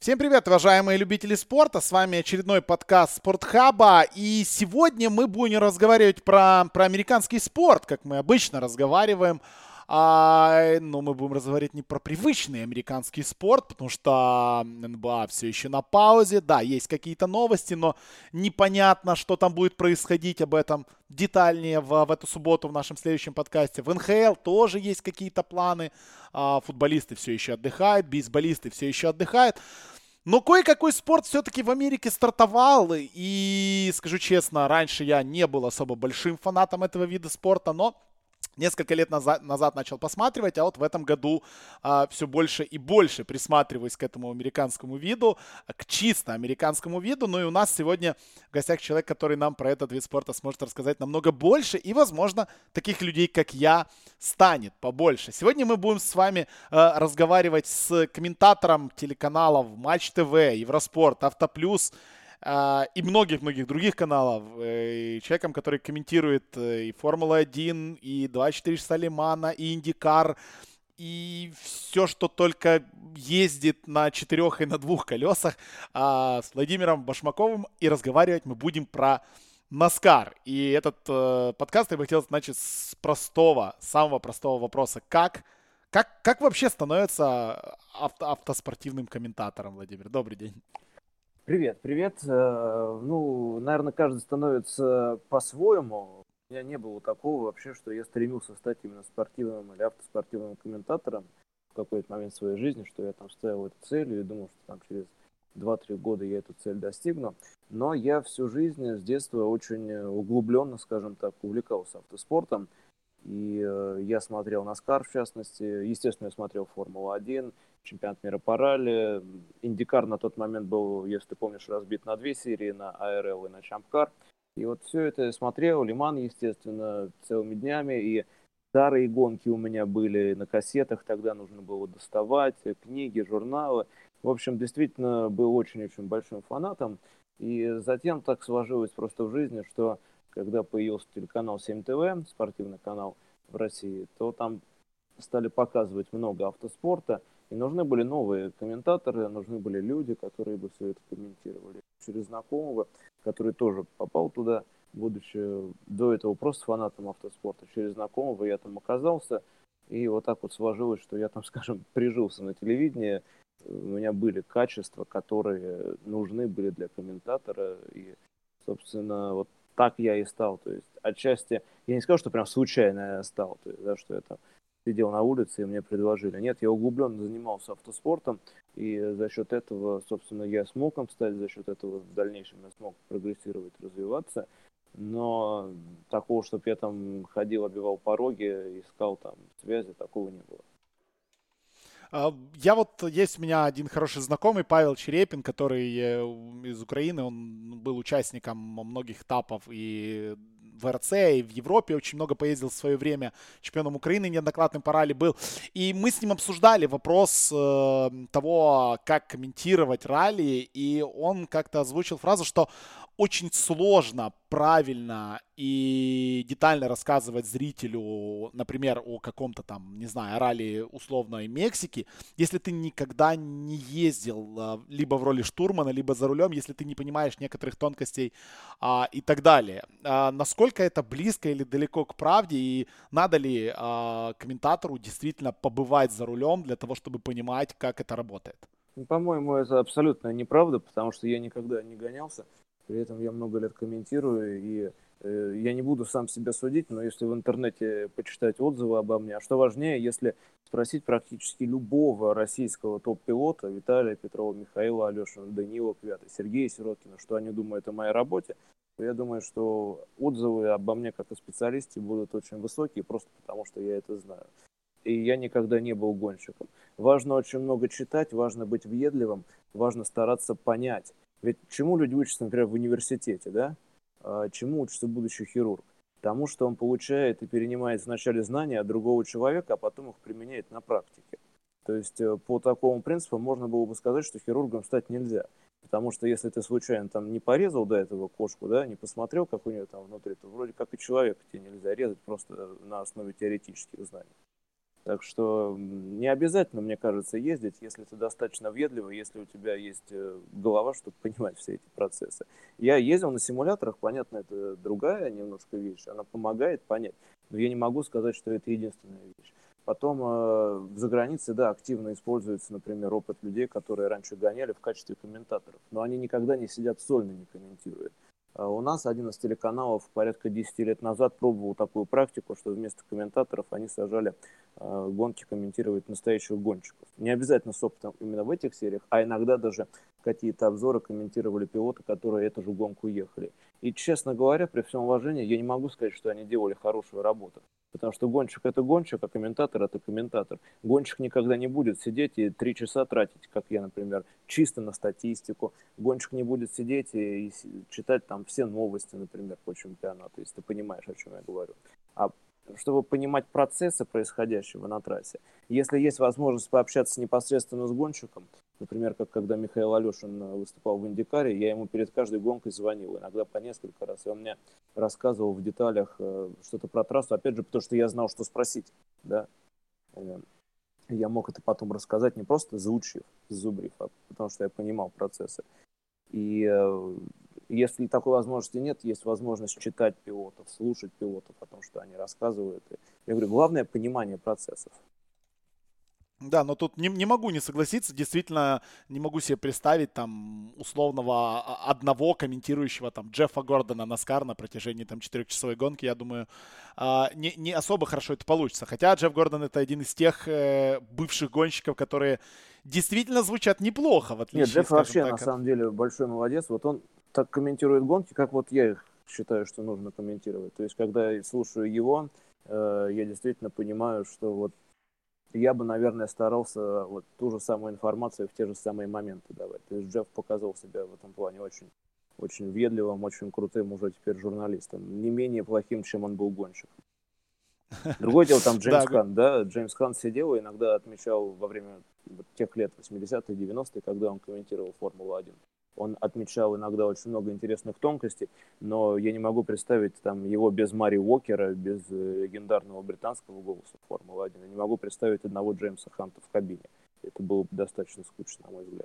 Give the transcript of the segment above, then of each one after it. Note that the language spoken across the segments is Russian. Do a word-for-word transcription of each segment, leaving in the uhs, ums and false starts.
Всем привет, уважаемые любители спорта! С вами очередной подкаст Спортхаба. И сегодня мы будем разговаривать про, про американский спорт, как мы обычно разговариваем. А, но мы будем разговаривать не про привычный американский спорт, потому что эн бэ а все еще на паузе. Да, есть какие-то новости, но непонятно, что там будет происходить. Об этом детальнее в, в эту субботу в нашем следующем подкасте. В эн ха эл тоже есть какие-то планы. А, футболисты все еще отдыхают, бейсболисты все еще отдыхают. Но кое-какой спорт все-таки в Америке стартовал, и, скажу честно, раньше я не был особо большим фанатом этого вида спорта, но несколько лет назад, назад начал посматривать, а вот в этом году а, все больше и больше присматриваюсь к этому американскому виду, к чисто американскому виду. Ну и у нас сегодня в гостях человек, который нам про этот вид спорта сможет рассказать намного больше, и, возможно, таких людей, как я, станет побольше. Сегодня мы будем с вами э, разговаривать с комментатором телеканалов Матч ТВ, Евроспорт, Автоплюс, Uh, и многих-многих других каналов, uh, и человеком, который комментирует uh, и Формула один, и двадцать четыре часа Лимана, и Индикар, и все, что только ездит на четырех и на двух колесах, uh, с Владимиром Башмаковым, и разговаривать мы будем про Наскар. И этот uh, подкаст я бы хотел начать с простого, самого простого вопроса. Как, как, как вообще становится авто, автоспортивным комментатором, Владимир? Добрый день. Привет, привет. Ну, наверное, каждый становится по-своему. У меня не было такого вообще, что я стремился стать именно спортивным или автоспортивным комментатором в какой-то момент своей жизни, что я там ставил эту цель и думал, что там через два-три года я эту цель достигну. Но я всю жизнь с детства очень углубленно, скажем так, увлекался автоспортом. И я смотрел Наскар, в частности. Естественно, я смотрел Формулу один, чемпионат мира по ралли. Индикар на тот момент был, если ты помнишь, разбит на две серии, на а эр эл и на Чампкар. И вот все это я смотрел, Лиман, естественно, целыми днями. И старые гонки у меня были на кассетах, тогда нужно было доставать, книги, журналы. В общем, действительно, был очень-очень большим фанатом. И затем так сложилось просто в жизни, что когда появился телеканал семь тэ вэ, спортивный канал в России, то там стали показывать много автоспорта, и нужны были новые комментаторы, нужны были люди, которые бы все это комментировали. Через знакомого, который тоже попал туда, будучи до этого просто фанатом автоспорта, через знакомого я там оказался, и вот так вот сложилось, что я там, скажем, прижился на телевидении, у меня были качества, которые нужны были для комментатора, и, собственно, вот так я и стал, то есть отчасти, я не скажу, что прям случайно я стал, то есть, да, что я там сидел на улице и мне предложили. Нет, я углубленно занимался автоспортом, и за счет этого, собственно, я смог им стать, за счет этого в дальнейшем я смог прогрессировать, развиваться, но такого, чтобы я там ходил, обивал пороги, искал там связи, такого не было. Я вот, есть у меня один хороший знакомый, Павел Черепин, который из Украины, он был участником многих этапов и в эр цэ, и в Европе очень много поездил в свое время, чемпионом Украины неоднократным по ралли был. И мы с ним обсуждали вопрос э, того, как комментировать ралли, и он как-то озвучил фразу, что очень сложно правильно и детально рассказывать зрителю, например, о каком-то там, не знаю, ралли условной Мексики, если ты никогда не ездил либо в роли штурмана, либо за рулем, если ты не понимаешь некоторых тонкостей а, и так далее. А, насколько это близко или далеко к правде, и надо ли а, комментатору действительно побывать за рулем для того, чтобы понимать, как это работает? По-моему, это абсолютно неправда, потому что я никогда не гонялся. При этом я много лет комментирую, и э, я не буду сам себя судить, но если в интернете почитать отзывы обо мне, а что важнее, если спросить практически любого российского топ-пилота, Виталия Петрова, Михаила Алешина, Данила Квята, Сергея Сироткина, что они думают о моей работе, то я думаю, что отзывы обо мне как о специалисте будут очень высокие, просто потому что я это знаю. И я никогда не был гонщиком. Важно очень много читать, важно быть въедливым, важно стараться понять. Ведь чему люди учатся, например, в университете, да? А чему учится будущий хирург? Тому, что он получает и перенимает вначале знания от другого человека, а потом их применяет на практике. То есть по такому принципу можно было бы сказать, что хирургом стать нельзя. Потому что если ты случайно там не порезал до этого кошку, да, не посмотрел, как у нее там внутри, то вроде как и человека тебе нельзя резать просто на основе теоретических знаний. Так что не обязательно, мне кажется, ездить, если ты достаточно въедливый, если у тебя есть голова, чтобы понимать все эти процессы. Я ездил на симуляторах, понятно, это другая немножко вещь, она помогает понять, но я не могу сказать, что это единственная вещь. Потом э, за границей, да, активно используется, например, опыт людей, которые раньше гоняли в качестве комментаторов, но они никогда не сидят сольно, не комментируют. А у нас один из телеканалов порядка десять лет назад пробовал такую практику, что вместо комментаторов они сажали э, гонки комментировать настоящих гонщиков. Не обязательно с опытом именно в этих сериях, а иногда даже какие-то обзоры комментировали пилоты, которые эту же гонку ехали. И, честно говоря, при всем уважении, я не могу сказать, что они делали хорошую работу. Потому что гонщик это гонщик, а комментатор это комментатор. Гонщик никогда не будет сидеть и три часа тратить, как я, например, чисто на статистику. Гонщик не будет сидеть и, и читать там все новости, например, по чемпионату, если ты понимаешь, о чем я говорю. А чтобы понимать процессы происходящего на трассе, если есть возможность пообщаться непосредственно с гонщиком, например, как когда Михаил Алешин выступал в Индикаре, я ему перед каждой гонкой звонил, иногда по несколько раз, и он мне рассказывал в деталях что-то про трассу, опять же, потому что я знал, что спросить, да. Я мог это потом рассказать не просто заучив, зубрив, а потому что я понимал процессы. И э, если такой возможности нет, есть возможность читать пилотов, слушать пилотов о том, что они рассказывают. И, я говорю, главное понимание процессов. Да, но тут не, не могу не согласиться. Действительно, не могу себе представить там условного а, одного комментирующего там Джеффа Гордона Наскар на протяжении там четырехчасовой гонки. Я думаю, а, не, не особо хорошо это получится. Хотя Джефф Гордон это один из тех э, бывших гонщиков, которые действительно звучат неплохо, в Нет, отличие, Джефф скажем вообще на так, от... самом деле большой молодец. Вот он так комментирует гонки, как вот я их считаю, что нужно комментировать. То есть, когда я слушаю его, э, я действительно понимаю, что вот я бы, наверное, старался вот ту же самую информацию в те же самые моменты давать. То есть Джефф показал себя в этом плане очень, очень въедливым, очень крутым уже теперь журналистом. Не менее плохим, чем он был гонщиком. Другое дело, там Джеймс Да, Хант, да, Джеймс Хант сидел и иногда отмечал во время вот тех лет, восьмидесятые, девяностые, когда он комментировал Формулу один. Он отмечал иногда очень много интересных тонкостей, но я не могу представить там его без Мари Уокера, без легендарного британского голоса Формулы один. Я не могу представить одного Джеймса Ханта в кабине. Это было бы достаточно скучно, на мой взгляд.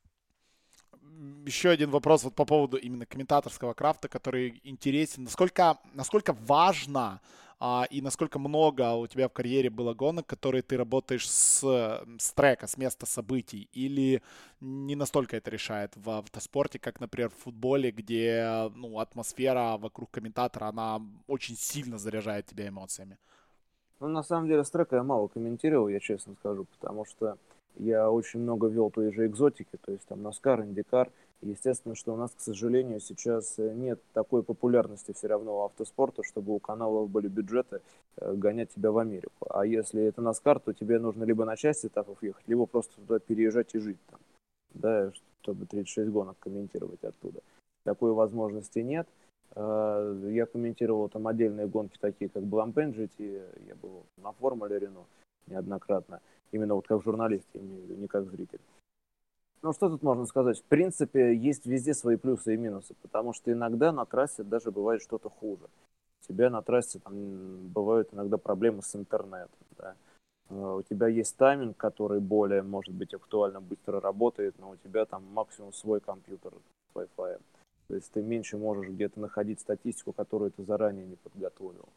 Еще один вопрос вот по поводу именно комментаторского крафта, который интересен. Насколько, насколько важно а, и насколько много у тебя в карьере было гонок, которые ты работаешь с, с трека, с места событий? Или не настолько это решает в автоспорте, как, например, в футболе, где ну, атмосфера вокруг комментатора, она очень сильно заряжает тебя эмоциями? Ну, на самом деле, с трека я мало комментировал, я честно скажу, потому что я очень много вел той же экзотики, то есть там Наскар, Индикар. Естественно, что у нас, к сожалению, сейчас нет такой популярности все равно у автоспорта, чтобы у каналов были бюджеты э, гонять тебя в Америку. А если это Наскар, то тебе нужно либо на часть этапов ехать, либо просто туда переезжать и жить там, да, чтобы тридцать шесть гонок комментировать оттуда. Такой возможности нет. Я комментировал там отдельные гонки, такие как Блампен джи ти, я был на Формуле Рено неоднократно, именно вот как журналист, я имею в виду, не как зритель. Ну, что тут можно сказать? В принципе, есть везде свои плюсы и минусы, потому что иногда на трассе даже бывает что-то хуже. У тебя на трассе там бывают иногда проблемы с интернетом, да. У тебя есть тайминг, который более, может быть, актуально быстро работает, но у тебя там максимум свой компьютер с Wi-Fi. То есть ты меньше можешь где-то находить статистику, которую ты заранее не подготовил.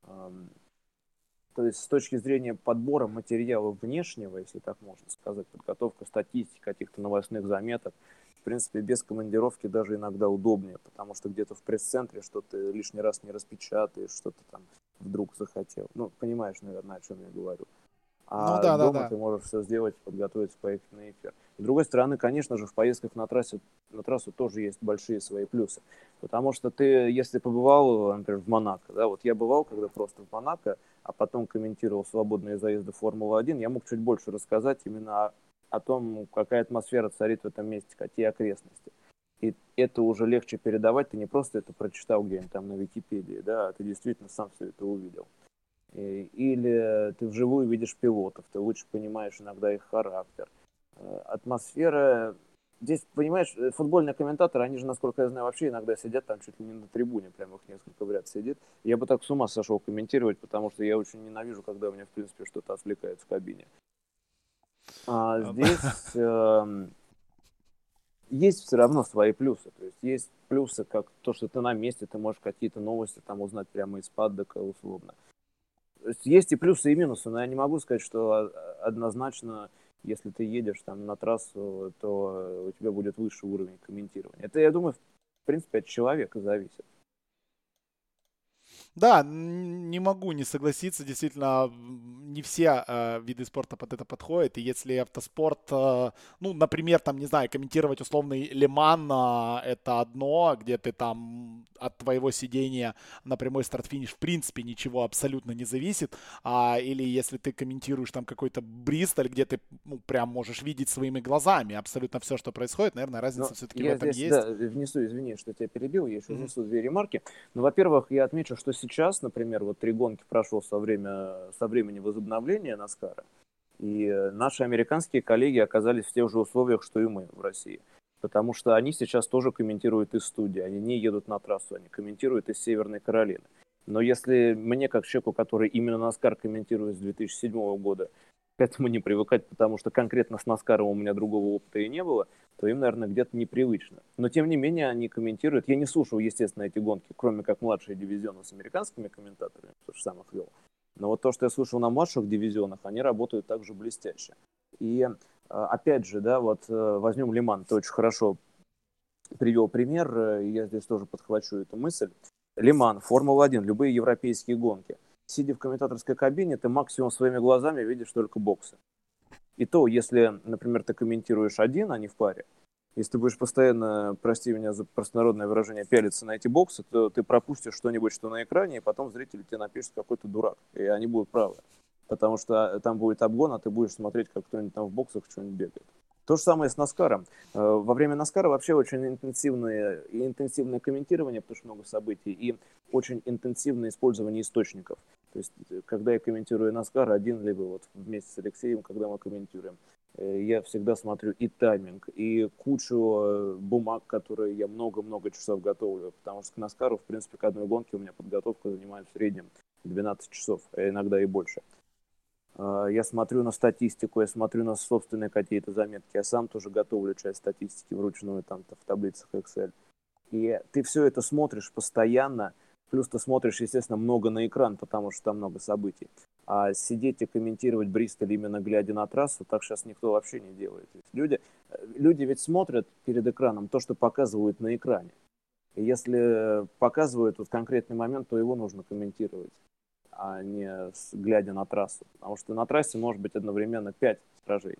То есть с точки зрения подбора материала внешнего, если так можно сказать, подготовка статистики, каких-то новостных заметок, в принципе, без командировки даже иногда удобнее, потому что где-то в пресс-центре что-то лишний раз не распечатаешь, что-то там вдруг захотел. Ну, понимаешь, наверное, о чем я говорю. Ну А да, да, дома да. ты можешь все сделать, подготовиться, поехать на эфир. С другой стороны, конечно же, в поездках на трассе, на трассу тоже есть большие свои плюсы. Потому что ты, если побывал, например, в Монако, да, вот я бывал, когда просто в Монако, а потом комментировал свободные заезды Формулы один, я мог чуть больше рассказать именно о, о том, какая атмосфера царит в этом месте, какие окрестности. И это уже легче передавать, ты не просто это прочитал где-нибудь там на Википедии, да, а ты действительно сам все это увидел. Или ты вживую видишь пилотов, ты лучше понимаешь иногда их характер. Атмосфера здесь, понимаешь, э, футбольные комментаторы, они же, насколько я знаю, вообще иногда сидят там чуть ли не на трибуне, прям их несколько в ряд сидит. Я бы так с ума сошел комментировать, потому что я очень ненавижу, когда у меня, в принципе, что-то отвлекает в кабине. А здесь эм, есть все равно свои плюсы. То есть есть плюсы, как то, что ты на месте, ты можешь какие-то новости там узнать прямо из паддока условно. То есть есть и плюсы, и минусы, но я не могу сказать, что а- однозначно, если ты едешь там на трассу, то у тебя будет высший уровень комментирования. Это, я думаю, в принципе, от человека зависит. Да, н- не могу не согласиться. Действительно, м, не все э, виды спорта под это подходят. И если автоспорт, э, ну, например, там, не знаю, комментировать условный Лиман, э, это одно, где ты там от твоего сидения на прямой старт-финиш в принципе ничего абсолютно не зависит. А, или если ты комментируешь там какой-то Бристоль, где ты, ну, прям можешь видеть своими глазами абсолютно все, что происходит, наверное, разница Но все-таки в я этом здесь, есть. да, внесу, извини, что тебя перебил, я еще Мгм. внесу две ремарки. Ну, во-первых, я отмечу, что сейчас, например, вот три гонки прошло со, время, со времени возобновления Наскара, и э, наши американские коллеги оказались в тех же условиях, что и мы в России. Потому что они сейчас тоже комментируют из студии, они не едут на трассу, они комментируют из Северной Каролины. Но если мне, как человеку, который именно Наскар комментирует с две тысячи седьмого года, к этому не привыкать, потому что конкретно с Наскаром у меня другого опыта и не было, то им, наверное, где-то непривычно. Но, тем не менее, они комментируют. Я не слушал, естественно, эти гонки, кроме как младшие дивизионы с американскими комментаторами, потому что сам их вел. Но вот то, что я слышал на младших дивизионах, они работают также блестяще. И опять же, да, вот возьмем Лиман, ты очень хорошо привел пример, и я здесь тоже подхвачу эту мысль. Лиман, Формула один, любые европейские гонки. Сидя в комментаторской кабине, ты максимум своими глазами видишь только боксы. И то, если, например, ты комментируешь один, а не в паре, если ты будешь постоянно, прости меня за простонародное выражение, пялиться на эти боксы, то ты пропустишь что-нибудь, что на экране, и потом зрители тебе напишут какой-то дурак. И они будут правы. Потому что там будет обгон, а ты будешь смотреть, как кто-нибудь там в боксах что-нибудь бегает. То же самое с Наскаром. Во время Наскара вообще очень интенсивное, и интенсивное комментирование, потому что много событий, и очень интенсивное использование источников. То есть, когда я комментирую Наскар один, либо вот вместе с Алексеем, когда мы комментируем, я всегда смотрю и тайминг, и кучу бумаг, которые я много-много часов готовлю, потому что к Наскару, в принципе, к одной гонке у меня подготовка занимает в среднем двенадцать часов, а иногда и больше. Я смотрю на статистику, я смотрю на собственные какие-то заметки, я сам тоже готовлю часть статистики вручную там в таблицах Excel. И ты все это смотришь постоянно, плюс ты смотришь, естественно, много на экран, потому что там много событий. А сидеть и комментировать Бристоль, именно глядя на трассу, так сейчас никто вообще не делает. Люди, люди ведь смотрят перед экраном то, что показывают на экране. И если показывают вот конкретный момент, то его нужно комментировать, а не глядя на трассу. Потому что на трассе может быть одновременно пять сражений.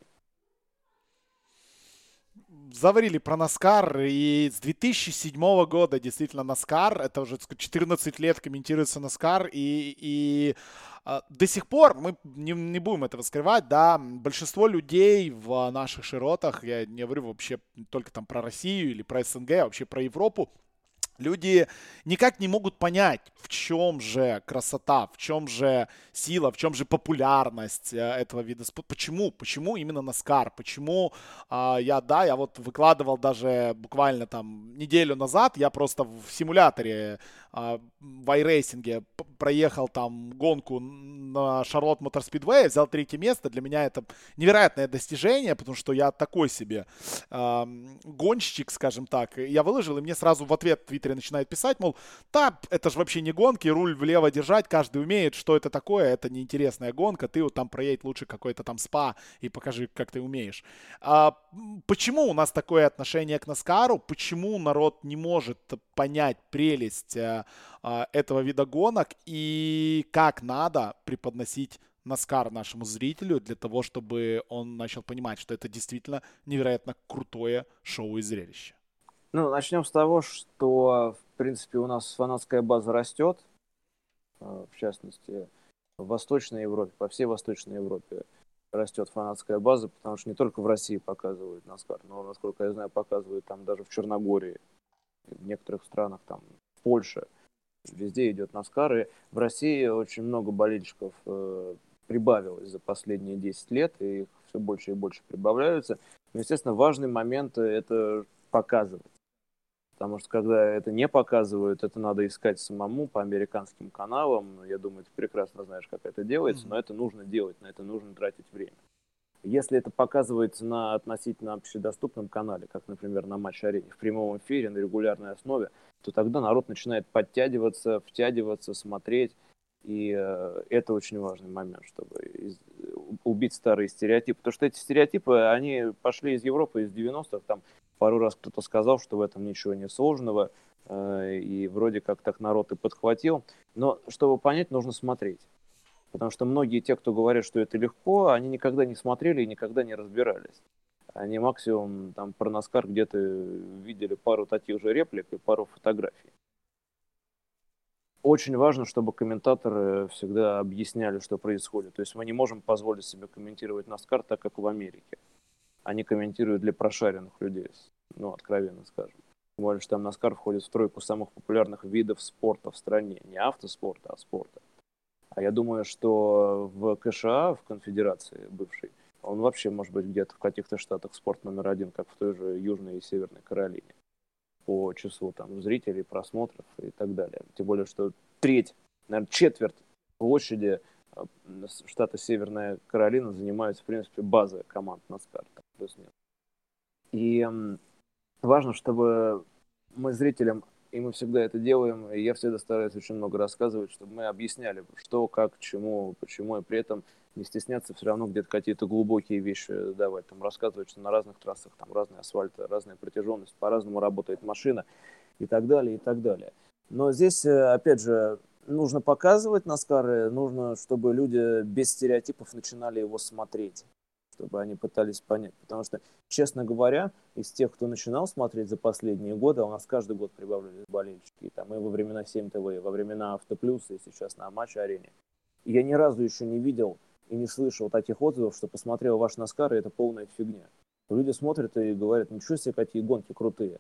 Заварили про Наскар, и с две тысячи седьмого года действительно Наскар, это уже четырнадцать лет комментируется Наскар, и, и а, до сих пор, мы не, не будем этого скрывать, да, большинство людей в наших широтах, я не говорю вообще только там про Россию или про СНГ, а вообще про Европу, люди никак не могут понять, в чем же красота, в чем же сила, в чем же популярность э, этого вида спорта. Почему? Почему именно Наскар? Почему э, я, да, я вот выкладывал даже буквально там неделю назад, я просто в симуляторе э, в iRacing проехал там гонку на Шарлотт Мотор Спидвей, взял третье место. Для меня это невероятное достижение, потому что я такой себе э, гонщик, скажем так. Я выложил, и мне сразу в ответ в Твиттере начинает писать, мол, да, это же вообще не гонки, руль влево держать, каждый умеет, что это такое, это неинтересная гонка, ты вот там проедь лучше какой-то там спа и покажи, как ты умеешь. А, почему у нас такое отношение к Наскару? Почему народ не может понять прелесть а, а, этого вида гонок и как надо преподносить Наскар нашему зрителю для того, чтобы он начал понимать, что это действительно невероятно крутое шоу и зрелище? Ну, начнем с того, что, в принципе, у нас фанатская база растет, в частности, в Восточной Европе, по всей Восточной Европе растет фанатская база, потому что не только в России показывают Наскар, но, насколько я знаю, показывают там даже в Черногории, в некоторых странах, там, в Польше, везде идет Наскар, и в России очень много болельщиков э, прибавилось за последние десять лет, и их все больше и больше прибавляются. Но, естественно, важный момент – это показывать. Потому что когда это не показывают, это надо искать самому по американским каналам. Я думаю, ты прекрасно знаешь, как это делается, но это нужно делать, на это нужно тратить время. Если это показывается на относительно общедоступном канале, как, например, на Матч-арене, в прямом эфире, на регулярной основе, то тогда народ начинает подтягиваться, втягиваться, смотреть. И э, это очень важный момент, чтобы из, убить старые стереотипы. Потому что эти стереотипы, они пошли из Европы, из девяностых. Там пару раз кто-то сказал, что в этом ничего не сложного. Э, и вроде как так народ и подхватил. Но чтобы понять, нужно смотреть. Потому что многие те, кто говорят, что это легко, они никогда не смотрели и никогда не разбирались. Они максимум там про Наскар где-то видели пару таких же реплик и пару фотографий. Очень важно, чтобы комментаторы всегда объясняли, что происходит. То есть мы не можем позволить себе комментировать Наскар так, как в Америке. Они комментируют для прошаренных людей, ну, откровенно скажем. Тем более, что там Наскар входит в тройку самых популярных видов спорта в стране. Не автоспорта, а спорта. А я думаю, что в КША, в конфедерации бывшей, он вообще может быть где-то в каких-то штатах спорт номер один, как в той же Южной и Северной Каролине. По числу там зрителей, просмотров и так далее. Тем более, что треть, наверное, четверть площади штата Северная Каролина занимают, в принципе, базы команд Наскар. Плюс-минус. И важно, чтобы мы зрителям, и мы всегда это делаем, и я всегда стараюсь очень много рассказывать, чтобы мы объясняли, что, как, чему, почему, и при этом не стесняться все равно где-то какие-то глубокие вещи давать, там, рассказывать, что на разных трассах там разный асфальт, разная протяженность, по-разному работает машина и так далее, и так далее. Но здесь, опять же, нужно показывать Наскар, нужно, чтобы люди без стереотипов начинали его смотреть, чтобы они пытались понять. Потому что, честно говоря, из тех, кто начинал смотреть за последние годы, у нас каждый год прибавлялись болельщики. Там, и во времена семь ТВ, и во времена Автоплюса, и сейчас на Матч-арене. И я ни разу еще не видел и не слышал таких отзывов, что посмотрел ваш Наскар, и это полная фигня. Люди смотрят и говорят, ничего себе, какие гонки крутые.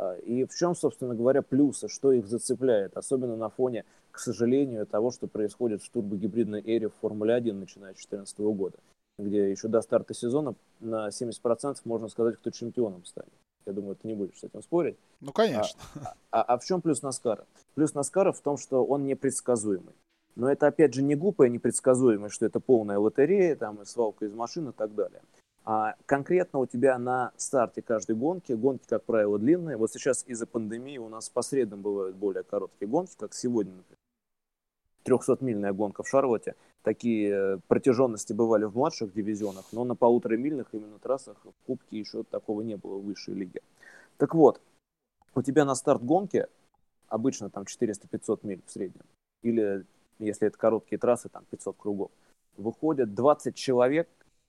И в чем, собственно говоря, плюсы, что их зацепляет, особенно на фоне, к сожалению, того, что происходит в турбогибридной эре в Формуле один, начиная с две тысячи четырнадцатого года, где еще до старта сезона на семьдесят процентов можно сказать, кто чемпионом станет. Я думаю, ты не будешь с этим спорить. Ну, конечно. А, а, а в чем плюс Наскара? Плюс Наскара в том, что он непредсказуемый. Но это, опять же, не глупая непредсказуемость, что это полная лотерея, там, и свалка из машин и так далее. А конкретно у тебя на старте каждой гонки, гонки, как правило, длинные. Вот сейчас из-за пандемии у нас по средам бывают более короткие гонки, как сегодня, например. трехсотмильная гонка в Шарлотте. Такие протяженности бывали в младших дивизионах, но на полуторамильных именно трассах в Кубке еще такого не было в высшей лиге. Так вот, у тебя на старт гонки обычно там четыреста-пятьсот миль в среднем. Или, если это короткие трассы, там пятьсот кругов. Выходят двадцать человек,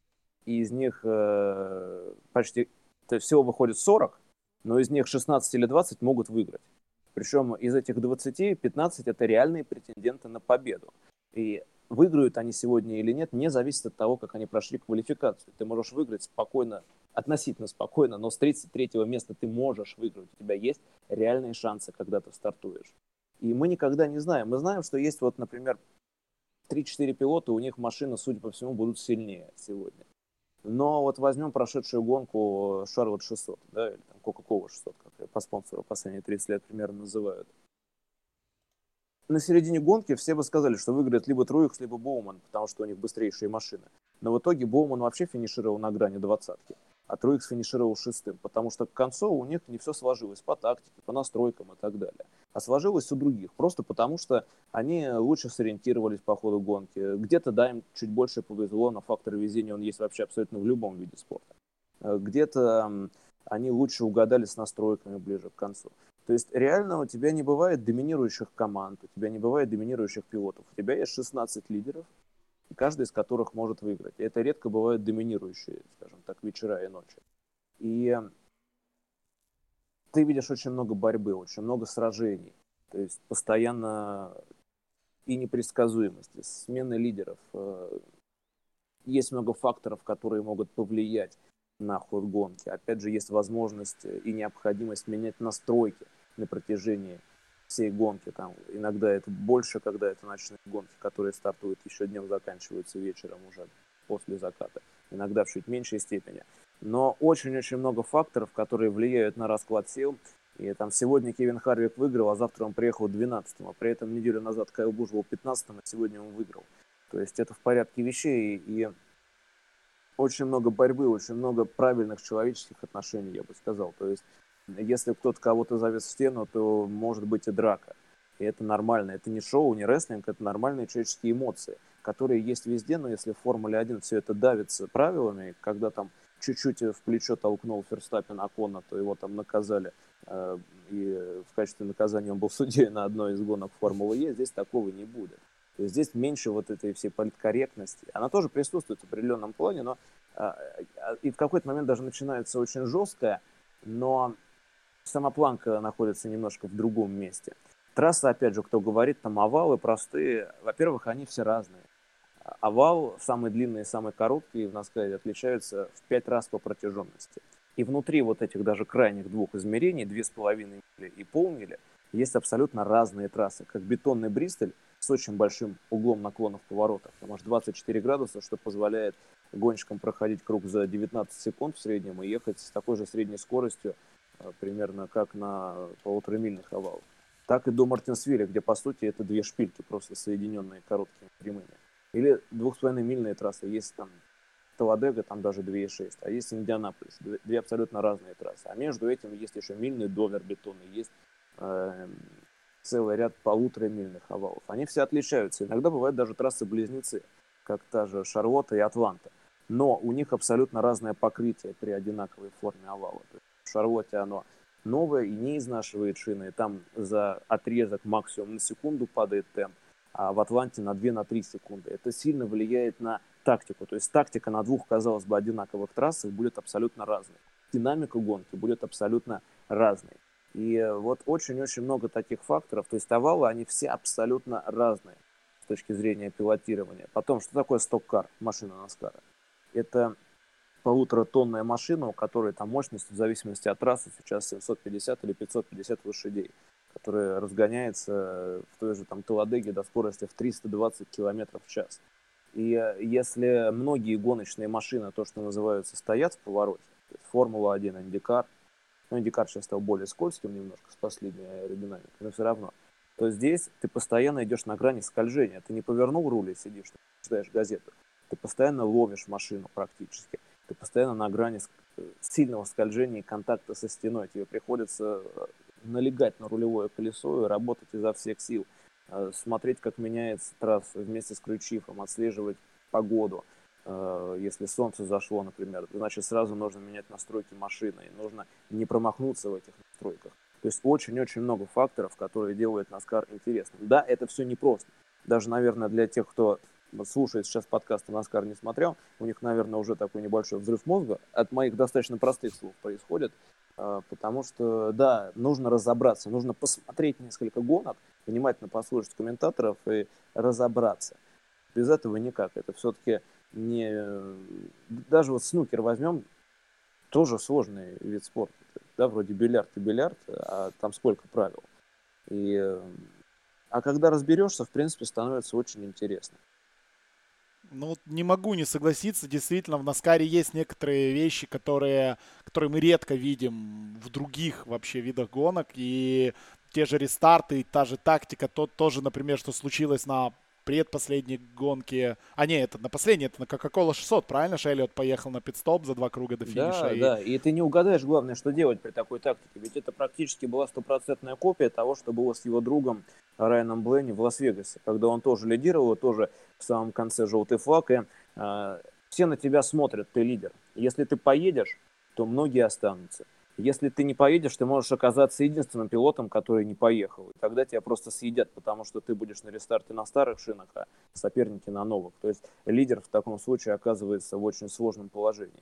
и из них э, почти... То есть всего выходит сорок, но из них шестнадцать или двадцать могут выиграть. Причем из этих двадцати пятнадцать это реальные претенденты на победу. И выиграют они сегодня или нет, не зависит от того, как они прошли квалификацию. Ты можешь выиграть спокойно, относительно спокойно, но с тридцать третьего места ты можешь выиграть. У тебя есть реальные шансы, когда ты стартуешь. И мы никогда не знаем. Мы знаем, что есть, вот, например, три-четыре пилота, у них машины, судя по всему, будут сильнее сегодня. Но вот возьмем прошедшую гонку Шарлотт шестьсот, да, или там Coca-Cola шестьсот, как по спонсору последние тридцать лет примерно называют. На середине гонки все бы сказали, что выиграет либо Труикс, либо Боуман, потому что у них быстрейшие машины. Но в итоге Боуман вообще финишировал на грани двадцатки, а Труикс финишировал шестым, потому что к концу у них не все сложилось по тактике, по настройкам и так далее. А сложилось у других, просто потому что они лучше сориентировались по ходу гонки. Где-то, да, им чуть больше повезло, но фактор везения он есть вообще абсолютно в любом виде спорта. Где-то они лучше угадали с настройками ближе к концу. То есть реально у тебя не бывает доминирующих команд, у тебя не бывает доминирующих пилотов. У тебя есть шестнадцать лидеров, каждый из которых может выиграть. И это редко бывают доминирующие, скажем так, вечера и ночи. И ты видишь очень много борьбы, очень много сражений. То есть постоянно и непредсказуемости, смены лидеров. Есть много факторов, которые могут повлиять на ход гонки. Опять же, есть возможность и необходимость менять настройки на протяжении всей гонки. Там, иногда это больше, когда это ночные гонки, которые стартуют еще днем, заканчиваются вечером уже после заката. Иногда в чуть меньшей степени. Но очень-очень много факторов, которые влияют на расклад сил. И там сегодня Кевин Харвик выиграл, а завтра он приехал двенадцатым. А при этом неделю назад Кайл Буш был пятнадцатым, а сегодня он выиграл. То есть это в порядке вещей. И очень много борьбы, очень много правильных человеческих отношений, я бы сказал. То есть если кто-то кого-то завез в стену, то может быть и драка. И это нормально. Это не шоу, не рестлинг, это нормальные человеческие эмоции, которые есть везде, но если в Формуле один все это давится правилами, когда там чуть-чуть в плечо толкнул Ферстаппен Окона, то его там наказали, э, и в качестве наказания он был судьей на одной из гонок Формулы Е, здесь такого не будет. То есть здесь меньше вот этой всей политкорректности. Она тоже присутствует в определенном плане, но э, и в какой-то момент даже начинается очень жесткая, но сама планка находится немножко в другом месте. Трасса, опять же, кто говорит, там овалы простые, во-первых, они все разные. Овал, самый длинный и самый короткий в Наскаре, отличаются в пять раз по протяженности. И внутри вот этих даже крайних двух измерений, две с половиной мили и полмили, есть абсолютно разные трассы. Как бетонный Бристоль с очень большим углом наклона в поворотах, там аж двадцать четыре градуса, что позволяет гонщикам проходить круг за девятнадцать секунд в среднем и ехать с такой же средней скоростью, примерно как на полуторамильных овалах. Так и до Мартинсвилля, где, по сути, это две шпильки, просто соединенные короткими прямыми. Или двух с половиной мильные трассы. Есть там Талладега, там даже две и шесть. А есть Индианаполис. Две абсолютно разные трассы. А между этим есть еще мильный довер бетонный. Есть э, целый ряд полуторамильных овалов. Они все отличаются. Иногда бывают даже трассы-близнецы, как та же Шарлотта и Атланта. Но у них абсолютно разное покрытие при одинаковой форме овала. В Шарлотте оно новое и не изнашивает шины. И там за отрезок максимум на секунду падает темп. А в Атланте на две-три секунды. Это сильно влияет на тактику. То есть тактика на двух, казалось бы, одинаковых трассах будет абсолютно разной. Динамика гонки будет абсолютно разной. И вот очень-очень много таких факторов. То есть овалы, они все абсолютно разные с точки зрения пилотирования. Потом, что такое сток-кар, машина Наскара? Это полуторатонная машина, у которой там мощность в зависимости от трассы сейчас семьсот пятьдесят или пятьсот пятьдесят лошадей, которая разгоняется в той же там Талладеге до скорости в триста двадцать километров в час. И если многие гоночные машины, то, что называется, стоят в повороте, то есть Формула один, Индикар, ну, Индикар сейчас стал более скользким немножко с последней аэродинамикой, но все равно, то здесь ты постоянно идешь на грани скольжения. Ты не повернул руль и сидишь, читаешь газету. Ты постоянно ловишь машину практически. Ты постоянно на грани сильного скольжения и контакта со стеной. Тебе приходится налегать на рулевое колесо и работать изо всех сил. Смотреть, как меняется трасса вместе с крючифом, отслеживать погоду. Если солнце зашло, например, значит, сразу нужно менять настройки машины. И нужно не промахнуться в этих настройках. То есть очень-очень много факторов, которые делают Наскар интересным. Да, это все непросто. Даже, наверное, для тех, кто слушает сейчас подкаст, Наскар не смотрел, у них, наверное, уже такой небольшой взрыв мозга от моих достаточно простых слов происходит, потому что, да, нужно разобраться, нужно посмотреть несколько гонок, внимательно послушать комментаторов и разобраться. Без этого никак. Это все-таки не... Даже вот снукер возьмем, тоже сложный вид спорта. Да, вроде бильярд и бильярд, а там сколько правил. И... А когда разберешься, в принципе, становится очень интересно. Ну, не могу не согласиться. Действительно, в Наскаре есть некоторые вещи, которые, которые мы редко видим в других вообще видах гонок. И те же рестарты, та же тактика, то тоже, например, что случилось на предпоследней гонке. А, не, это на последней, это на Coca-Cola шестьсот, правильно? Эллиот поехал на пит-стоп за два круга до финиша. Да, и... да, и ты не угадаешь, главное, что делать при такой тактике. Ведь это практически была стопроцентная копия того, что было с его другом Райаном Бленни в Лас-Вегасе, когда он тоже лидировал, тоже в самом конце желтый флаг, и э, все на тебя смотрят, ты лидер. Если ты поедешь, то многие останутся. Если ты не поедешь, ты можешь оказаться единственным пилотом, который не поехал. И тогда тебя просто съедят, потому что ты будешь на рестарте на старых шинах, а соперники на новых. То есть лидер в таком случае оказывается в очень сложном положении.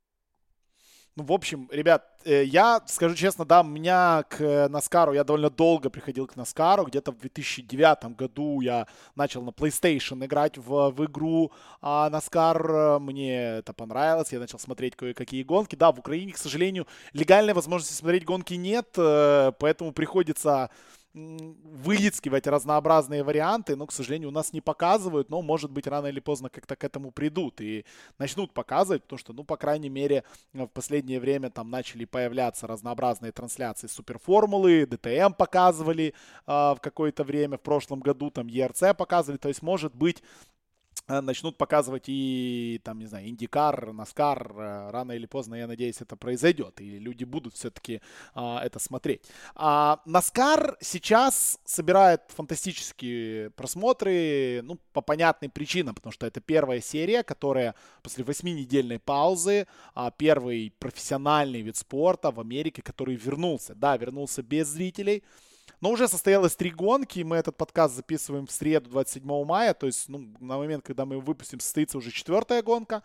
Ну, в общем, ребят, я скажу честно, да, у меня к Наскару, я довольно долго приходил к Наскару, где-то в две тысячи девятом году я начал на PlayStation играть в, в игру а, Наскар, мне это понравилось, я начал смотреть кое-какие гонки. Да, в Украине, к сожалению, легальной возможности смотреть гонки нет, поэтому приходится выискивать разнообразные варианты, но, к сожалению, у нас не показывают, но, может быть, рано или поздно как-то к этому придут и начнут показывать, потому что, ну, по крайней мере, в последнее время там начали появляться разнообразные трансляции суперформулы, дэ тэ эм показывали а, в какое-то время, в прошлом году там и эр си показывали, то есть, может быть, начнут показывать и, там, не знаю, Индикар, Наскар, рано или поздно, я надеюсь, это произойдет, и люди будут все-таки а, это смотреть. А, Наскар сейчас собирает фантастические просмотры, ну, по понятным причинам, потому что это первая серия, которая после восьминедельной паузы, а, первый профессиональный вид спорта в Америке, который вернулся. Да, вернулся без зрителей, но уже состоялось три гонки, мы этот подкаст записываем в среду, двадцать седьмого мая, то есть, ну, на момент, когда мы его выпустим, состоится уже четвертая гонка.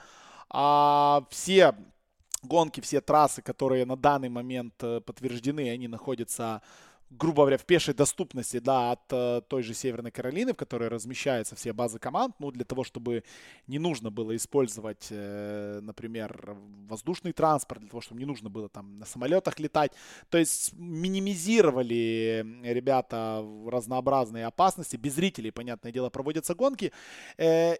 А все гонки, все трассы, которые на данный момент подтверждены, они находятся, грубо говоря, в пешей доступности, да, от э, той же Северной Каролины, в которой размещаются все базы команд, ну, для того, чтобы не нужно было использовать, э, например, воздушный транспорт, для того, чтобы не нужно было там на самолетах летать. То есть минимизировали ребята разнообразные опасности, без зрителей, понятное дело, проводятся гонки. Э,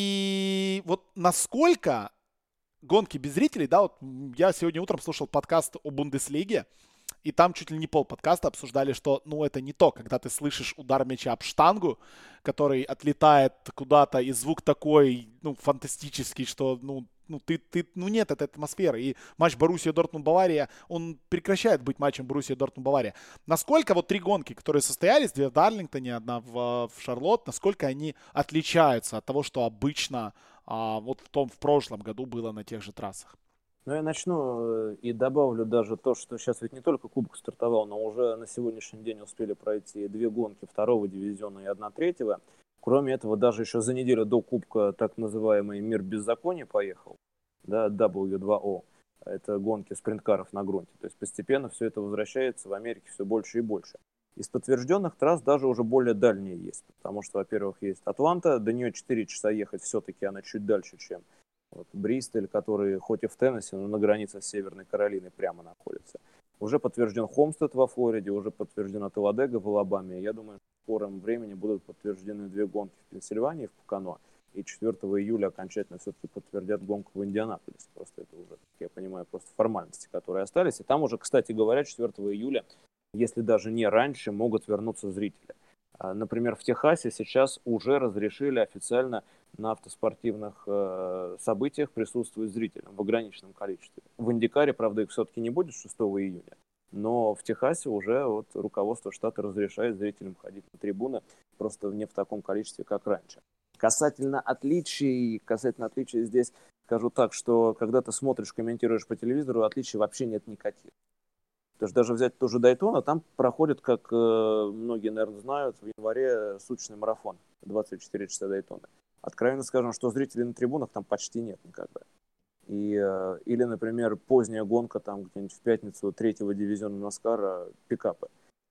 и вот насколько гонки без зрителей, да, вот я сегодня утром слушал подкаст о Бундеслиге, и там чуть ли не пол подкаста обсуждали, что, ну, это не то, когда ты слышишь удар мяча об штангу, который отлетает куда-то, и звук такой, ну, фантастический, что, ну, ну, ты, ты, ну, нет этой атмосферы. И матч Боруссия Дортмунд-Бавария, он прекращает быть матчем Боруссия Дортмунд-Бавария. Насколько вот три гонки, которые состоялись, две в Дарлингтоне, одна в, в Шарлотт, насколько они отличаются от того, что обычно а, вот в том, в прошлом году было на тех же трассах? Ну, я начну и добавлю даже то, что сейчас ведь не только Кубок стартовал, но уже на сегодняшний день успели пройти две гонки второго дивизиона и одна третьего. Кроме этого, даже еще за неделю до Кубка так называемый «Мир беззакония» поехал, да, дабл ю два о. Это гонки спринткаров на грунте. То есть постепенно все это возвращается в Америке все больше и больше. Из подтвержденных трасс даже уже более дальние есть. Потому что, во-первых, есть Атланта, до нее четыре часа ехать, все-таки она чуть дальше, чем вот Бристоль, который хоть и в Теннесси, но на границе с Северной Каролиной прямо находится. Уже подтвержден Хомстед во Флориде, уже подтверждена Талладега в Алабаме. Я думаю, в скором времени будут подтверждены две гонки в Пенсильвании, в Покано. И четвёртого июля окончательно все-таки подтвердят гонку в Индианаполисе. Просто это уже, как я понимаю, просто формальности, которые остались. И там уже, кстати говоря, четвёртого июля, если даже не раньше, могут вернуться зрители. Например, в Техасе сейчас уже разрешили официально на автоспортивных э, событиях присутствовать зрителям в ограниченном количестве. В Индикаре, правда, их все-таки не будет шестого июня, но в Техасе уже вот руководство штата разрешает зрителям ходить на трибуны, просто не в таком количестве, как раньше. Касательно отличий, касательно отличий здесь скажу так, что когда ты смотришь, комментируешь по телевизору, отличий вообще нет никаких. Потому что даже взять ту же Дайтону, там проходит, как э, многие, наверное, знают, в январе суточный марафон, двадцать четыре часа Дайтоны. Откровенно скажем, что зрителей на трибунах там почти нет никогда. И, э, или, например, поздняя гонка там где-нибудь в пятницу третьего дивизиона Наскара, пикапы,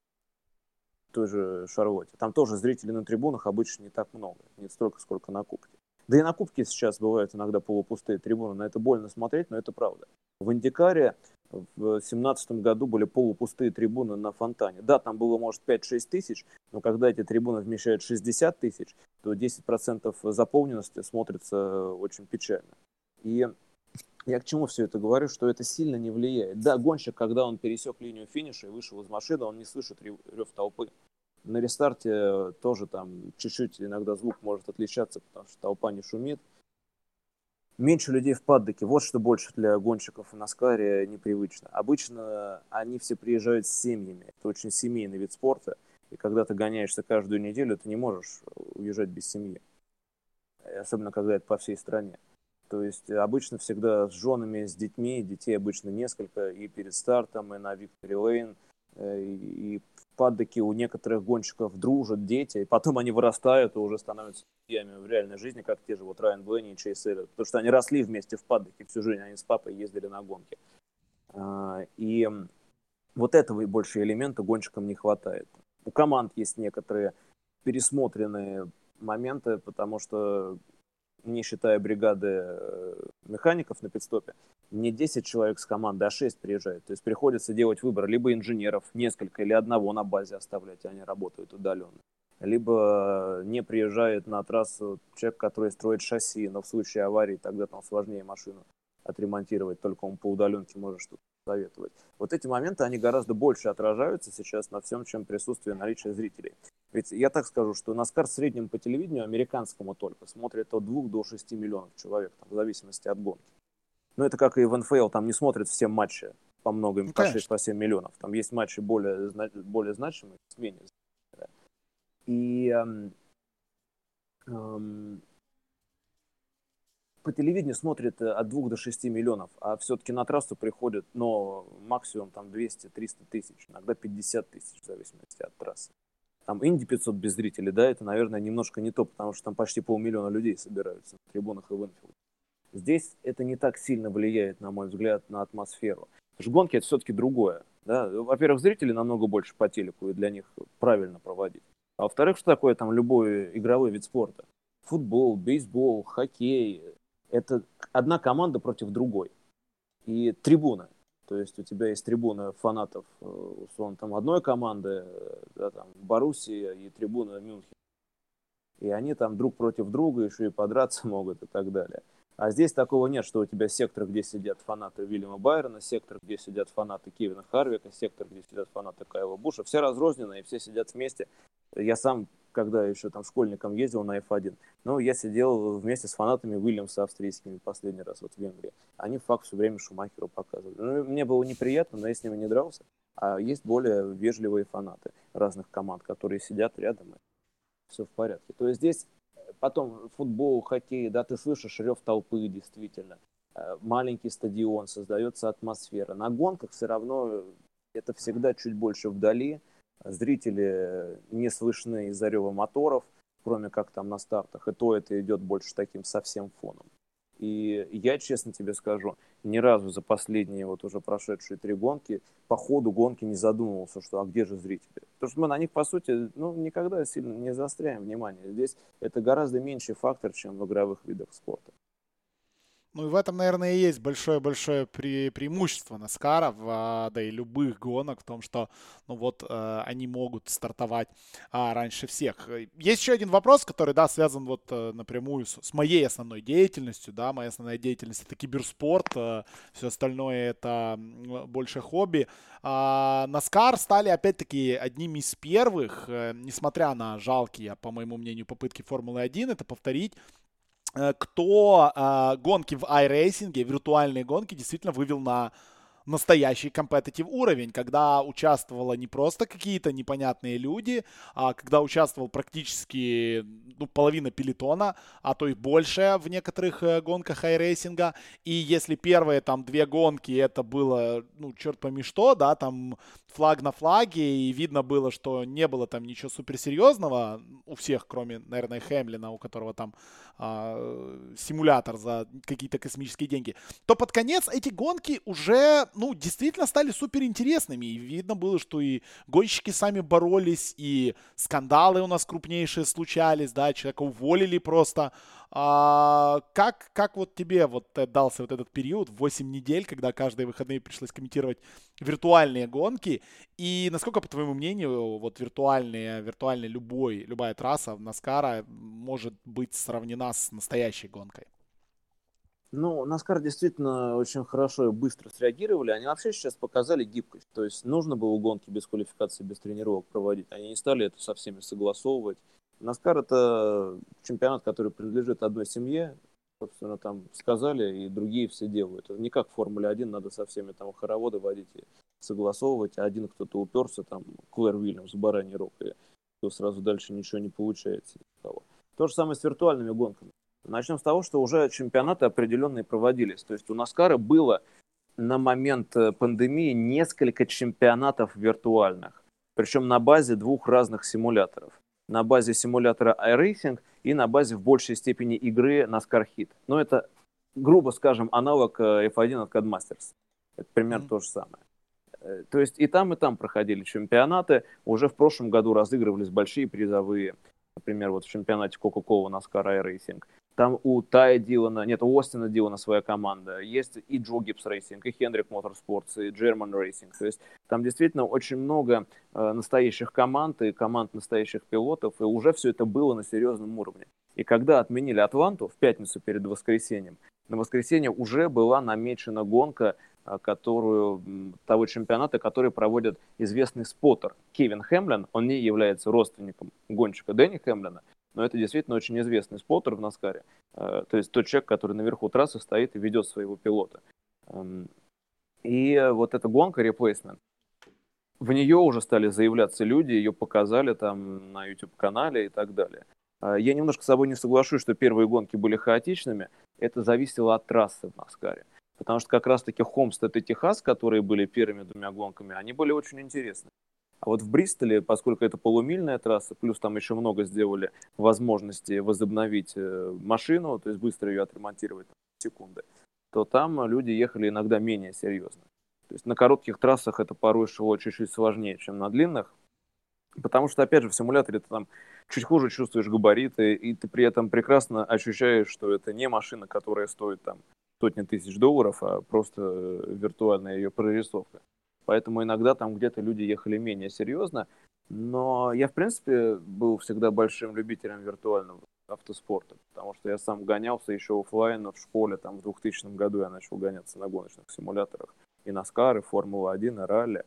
в той же Шарлотте. Там тоже зрителей на трибунах обычно не так много, не столько, сколько на Кубке. Да и на Кубке сейчас бывают иногда полупустые трибуны, на это больно смотреть, но это правда. В Индикаре в две тысячи семнадцатом году были полупустые трибуны на Фонтане. Да, там было, может, пять-шесть тысяч, но когда эти трибуны вмещают шестьдесят тысяч, то десять процентов заполненности смотрится очень печально. И я к чему все это говорю, что это сильно не влияет. Да, гонщик, когда он пересек линию финиша и вышел из машины, он не слышит рев толпы. На рестарте тоже там чуть-чуть иногда звук может отличаться, потому что толпа не шумит. Меньше людей в паддоке. Вот что больше для гонщиков в Наскаре непривычно. Обычно они все приезжают с семьями. Это очень семейный вид спорта. И когда ты гоняешься каждую неделю, ты не можешь уезжать без семьи. Особенно, когда это по всей стране. То есть обычно всегда с женами, с детьми. Детей обычно несколько. И перед стартом, и на Виктори Лейн. И в паддоке у некоторых гонщиков дружат дети. И потом они вырастают и уже становятся друзьями в реальной жизни, как те же вот Райан Блейни и Чейз Эллиот. Потому что они росли вместе в паддоке всю жизнь. Они с папой ездили на гонки. И вот этого больше элемента гонщикам не хватает. У команд есть некоторые пересмотренные моменты, потому что, не считая бригады механиков на питстопе, не десять человек с команды, а шесть приезжают. То есть приходится делать выбор либо инженеров, несколько или одного на базе оставлять, они работают удаленно. Либо не приезжает на трассу человек, который строит шасси, но в случае аварии тогда там сложнее машину отремонтировать, только он по удаленке может что-то советовать. Вот эти моменты, они гораздо больше отражаются сейчас на всем, чем присутствие наличия зрителей. Ведь я так скажу, что NASCAR в среднем по телевидению, американскому только, смотрит от двух до шести миллионов человек, там, в зависимости от гонки. Но это как и в эн эф эл, там не смотрят все матчи по много, Ну, по конечно. шесть-семь миллионов. Там есть матчи более, более значимые, менее значимые. Да. И эм, эм, по телевидению смотрят от двух до шести миллионов, а все-таки на трассу приходят, но максимум там двести-триста тысяч, иногда пятьдесят тысяч, в зависимости от трассы. Там Инди пятьсот без зрителей, да, это, наверное, немножко не то, потому что там почти полмиллиона людей собираются на трибунах и в Энфилде. Здесь это не так сильно влияет, на мой взгляд, на атмосферу. Потому что гонки это все-таки другое. Да? Во-первых, зрителей намного больше по телеку, и для них правильно проводить. А во-вторых, что такое там любой игровой вид спорта? Футбол, бейсбол, хоккей. Это одна команда против другой. И трибуна. То есть у тебя есть трибуна фанатов, условно, там одной команды, да, там, Боруссия и трибуна Мюнхен. И они там друг против друга еще и подраться могут и так далее. А здесь такого нет, что у тебя сектор, где сидят фанаты Уильяма Байрона, сектор, где сидят фанаты Кевина Харвика, сектор, где сидят фанаты Кайла Буша. Все разрозненные, все сидят вместе. Я сам, когда еще там школьником ездил на эф один, ну, я сидел вместе с фанатами Уильямса австрийскими последний раз вот в Венгрии. Они факт все время Шумахеру показывали. Ну, мне было неприятно, но я с ними не дрался. А есть более вежливые фанаты разных команд, которые сидят рядом, и все в порядке. То есть здесь потом футбол, хоккей, да, ты слышишь рев толпы, действительно. Маленький стадион, создается атмосфера. На гонках все равно это всегда чуть больше вдали. Зрители не слышны из-за рева моторов, кроме как там на стартах. И то это идет больше таким совсем фоном. И я, честно тебе скажу, ни разу за последние вот уже прошедшие три гонки по ходу гонки не задумывался, что а где же зрители? Потому что мы на них, по сути, ну, никогда сильно не заостряем внимание. Здесь это гораздо меньший фактор, чем в игровых видах спорта. Ну и в этом, наверное, и есть большое-большое пре- преимущество NASCAR, в, да и любых гонок в том, что, ну вот, э, они могут стартовать а, раньше всех. Есть еще один вопрос, который, да, связан вот э, напрямую с, с моей основной деятельностью, да, моя основная деятельность это киберспорт, э, все остальное это м, больше хобби. А, NASCAR стали, опять-таки, одними из первых, э, несмотря на жалкие, по моему мнению, попытки Формулы один, это повторить, кто э, гонки в iRacing, виртуальные гонки, действительно вывел на настоящий компетитив уровень, когда участвовало не просто какие-то непонятные люди, а когда участвовал практически ну, половина пелотона, а то и больше в некоторых э, гонках iRacing. И если первые там две гонки это было, ну, черт пойми что, да, там флаг на флаге, и видно было, что не было там ничего суперсерьезного у всех, кроме, наверное, Хэмлина, у которого там э, симулятор за какие-то космические деньги, то под конец эти гонки уже, ну, действительно стали суперинтересными. И видно было, что и гонщики сами боролись, и скандалы у нас крупнейшие случались, да, человека уволили просто. А, как, как вот тебе вот дался вот этот период, восемь недель, когда каждые выходные пришлось комментировать виртуальные гонки, и насколько, по твоему мнению, вот виртуальные, виртуальная любой, любая трасса в NASCAR может быть сравнена с настоящей гонкой? Ну, NASCAR действительно очень хорошо и быстро среагировали. Они вообще сейчас показали гибкость. То есть нужно было гонки без квалификации, без тренировок проводить. Они не стали это со всеми согласовывать. NASCAR это чемпионат, который принадлежит одной семье. Собственно, там сказали, и другие все делают. Это не как в Формуле один, надо со всеми там хороводы водить и согласовывать. А один кто-то уперся, там, Клэр Уильямс, бараний рог, и то сразу дальше ничего не получается. То же самое с виртуальными гонками. Начнем с того, что уже чемпионаты определенные проводились. То есть у NASCAR было на момент пандемии несколько чемпионатов виртуальных. Причем на базе двух разных симуляторов. На базе симулятора iRacing и на базе в большей степени игры NASCAR Heat. Но это, грубо скажем, аналог эф один от Codemasters. Это примерно mm-hmm. то же самое. То есть и там, и там проходили чемпионаты. Уже в прошлом году разыгрывались большие призовые. Например, вот в чемпионате Coca-Cola NASCAR iRacing. Там у Тая Дилана, нет, у Остина Дилана своя команда. Есть и Джо Гибс Рейсинг, и Хендрик Моторспортс, и Джерман Рейсинг. То есть там действительно очень много э, настоящих команд и команд настоящих пилотов, и уже все это было на серьезном уровне. И когда отменили Атланту в пятницу перед воскресеньем, на воскресенье уже была намечена гонка, э, которую, того чемпионата, который проводит известный споттер Кевин Хэмлин. Он не является родственником гонщика Дэнни Хэмлина, но это действительно очень известный споттер в Наскаре. То есть тот человек, который наверху трассы стоит и ведет своего пилота. И вот эта гонка, Replacement, в нее уже стали заявляться люди, ее показали там на YouTube-канале и так далее. Я немножко с собой не соглашусь, что первые гонки были хаотичными. Это зависело от трассы в Наскаре. Потому что как раз-таки Хомстед и Техас, которые были первыми двумя гонками, они были очень интересны. А вот в Бристоле, поскольку это полумильная трасса, плюс там еще много сделали возможности возобновить машину, то есть быстро ее отремонтировать в секунды, то там люди ехали иногда менее серьезно. То есть на коротких трассах это порой шло чуть-чуть сложнее, чем на длинных, потому что, опять же, в симуляторе ты там чуть хуже чувствуешь габариты, и ты при этом прекрасно ощущаешь, что это не машина, которая стоит там сотни тысяч долларов, а просто виртуальная ее прорисовка. Поэтому иногда там где-то люди ехали менее серьезно. Но я, в принципе, был всегда большим любителем виртуального автоспорта, потому что я сам гонялся еще офлайн в школе. Там в двухтысячном году я начал гоняться на гоночных симуляторах. И Наскар, и Формула один, и ралли.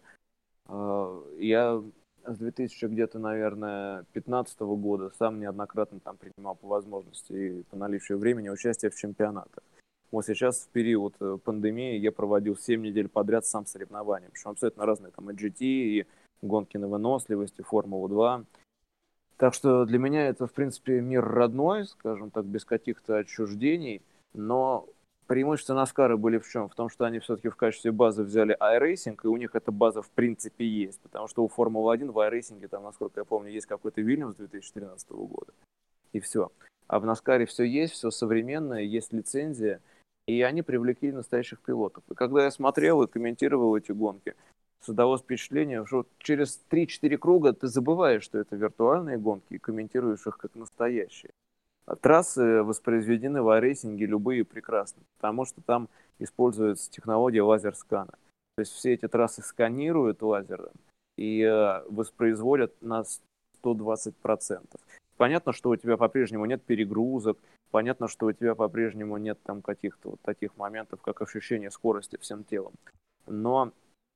Я с две тысячи где-то, наверное, пятнадцатого года сам неоднократно там принимал по возможности и по наличию времени участие в чемпионатах. Вот сейчас в период пандемии я проводил семь недель подряд сам соревнованием. Причем абсолютно разные, там и джи ти, и гонки на выносливость, и Формула два. Так что для меня это, в принципе, мир родной, скажем так, без каких-то отчуждений. Но преимущества Наскара были в чем? В том, что они все-таки в качестве базы взяли iRacing, и у них эта база в принципе есть. Потому что у Формулы один в iRacing, там, насколько я помню, есть какой-то Вильямс две тысячи тринадцатого года. И все. А в Наскаре все есть, все современное, есть лицензия. И они привлекли настоящих пилотов. И когда я смотрел и комментировал эти гонки, создалось впечатление, что через три-четыре круга ты забываешь, что это виртуальные гонки, и комментируешь их как настоящие. А трассы воспроизведены в iRacing любые прекрасно, потому что там используется технология лазерскана. То есть все эти трассы сканируют лазером и э, воспроизводят на сто двадцать процентов. Понятно, что у тебя по-прежнему нет перегрузок, понятно, что у тебя по-прежнему нет там каких-то вот таких моментов, как ощущение скорости всем телом. Но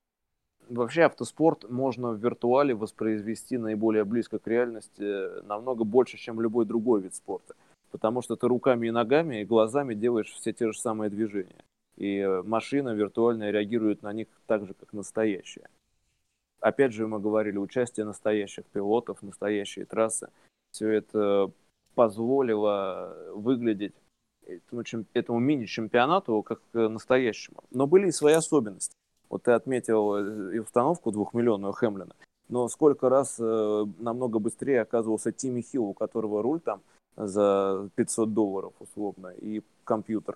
вообще автоспорт можно в виртуале воспроизвести наиболее близко к реальности намного больше, чем любой другой вид спорта. Потому что ты руками и ногами, и глазами делаешь все те же самые движения. И машина виртуальная реагирует на них так же, как настоящая. Опять же, мы говорили, участие настоящих пилотов, настоящие трассы. Все это позволило выглядеть этому, этому мини-чемпионату как настоящему. Но были и свои особенности. Вот ты отметил и установку двухмиллионную Хэмлина, но сколько раз э, намного быстрее оказывался Тимми Хилл, у которого руль там за пятьсот долларов условно, и компьютер.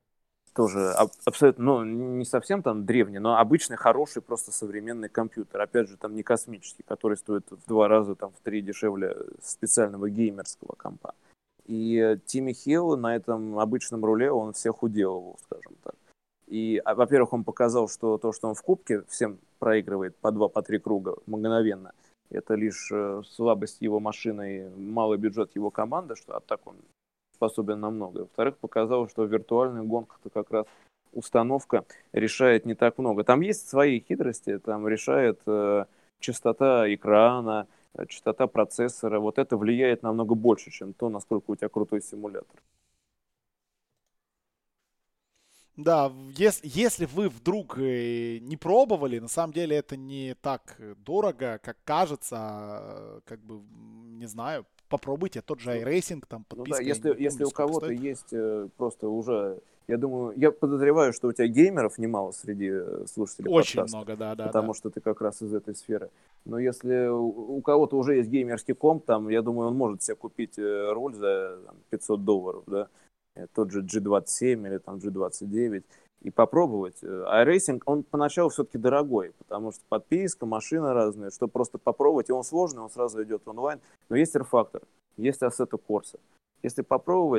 Тоже абсолютно, ну, не совсем там древний, но обычный, хороший, просто современный компьютер. Опять же, там не космический, который стоит в два раза, там, в три дешевле специального геймерского компа. И Тимми Хилл на этом обычном руле, он всех уделывал, скажем так. И, во-первых, он показал, что то, что он в кубке всем проигрывает по два, по три круга мгновенно, это лишь слабость его машины и малый бюджет его команды, что а так он способен на многое. Во-вторых, показал, что в виртуальных гонках-то как раз установка решает не так много. Там есть свои хитрости, там решает э, частота экрана, частота процессора. Вот это влияет намного больше, чем то, насколько у тебя крутой симулятор. Да, если, если вы вдруг не пробовали, на самом деле это не так дорого, как кажется, как бы, не знаю, попробуйте тот же iRacing, там подписка. Ну да, если, помню, если у кого-то стоит. есть просто уже, я думаю, я подозреваю, что у тебя геймеров немало среди слушателей Очень подкаста. много, да, да. Потому да. что ты как раз из этой сферы. Но если у, у кого-то уже есть геймерский комп, там, я думаю, он может себе купить руль за там, пятьсот долларов, да, тот же джи двадцать семь или там джи двадцать девять, и попробовать. iRacing, он поначалу все-таки дорогой, потому что подписка, машины разные, что просто попробовать, и он сложный, он сразу идет онлайн. Но есть R-Factor, есть Assetto Corsa. Если попробовать,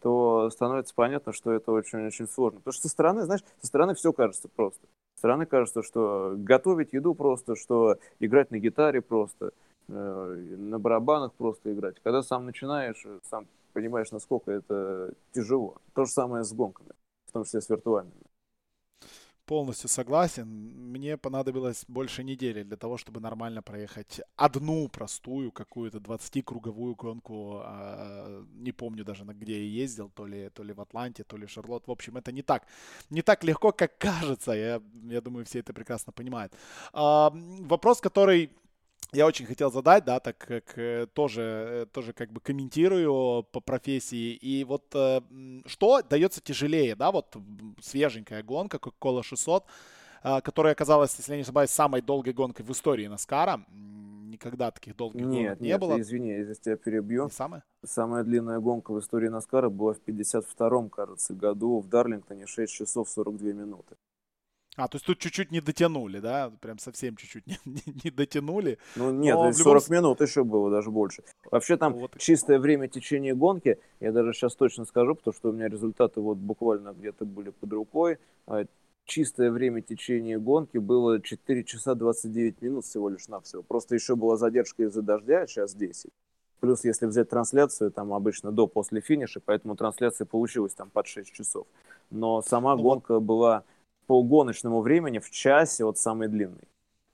то становится понятно, что это очень-очень сложно. Потому что со стороны, знаешь, со стороны все кажется просто. Со стороны кажется, что готовить еду просто, что играть на гитаре просто, э, на барабанах просто играть. Когда сам начинаешь, сам понимаешь, насколько это тяжело. То же самое с гонками, в том числе с виртуальными. Полностью согласен. Мне понадобилось больше недели для того, чтобы нормально проехать одну простую какую-то двадцатикруговую гонку. А, Не помню даже, на где я ездил, то ли, то ли в Атланте, то ли в Шарлотт. В общем, это не так, не так легко, как кажется. Я, я думаю, все это прекрасно понимают. А, Вопрос, который я очень хотел задать, да, так как э, тоже, э, тоже как бы комментирую по профессии. И вот э, м, что дается тяжелее, да, вот м, свеженькая гонка Coca-Cola шестьсот, а, которая оказалась, если я не ошибаюсь, самой долгой гонкой в истории Наскара. М, Никогда таких долгих гонок Нет, не нет, было. извини, я здесь тебя Не перебью. самая? Самая длинная гонка в истории Наскара была в пятьдесят втором, кажется, году в Дарлингтоне, шесть часов сорок две минуты. А, то есть тут чуть-чуть не дотянули, да? Прям совсем чуть-чуть не, не- не дотянули. Ну нет, Но здесь в любом сорок случае... минут еще было, даже больше. Вообще там Вот. чистое время течения гонки, я даже сейчас точно скажу, потому что у меня результаты вот буквально где-то были под рукой. А, Чистое время течения гонки было четыре часа двадцать девять минут всего лишь навсего. Просто еще была задержка из-за дождя, час десять. Плюс, если взять трансляцию, там обычно до-после финиша, поэтому трансляция получилась там под шесть часов. Но сама Ну вот. гонка была по гоночному времени в часе от самой длинной.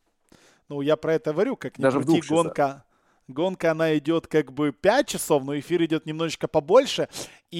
Ну, я про это говорю, как ни Даже в крути, двух часах. гонка, гонка, она идет как бы пять часов, но эфир идет немножечко побольше.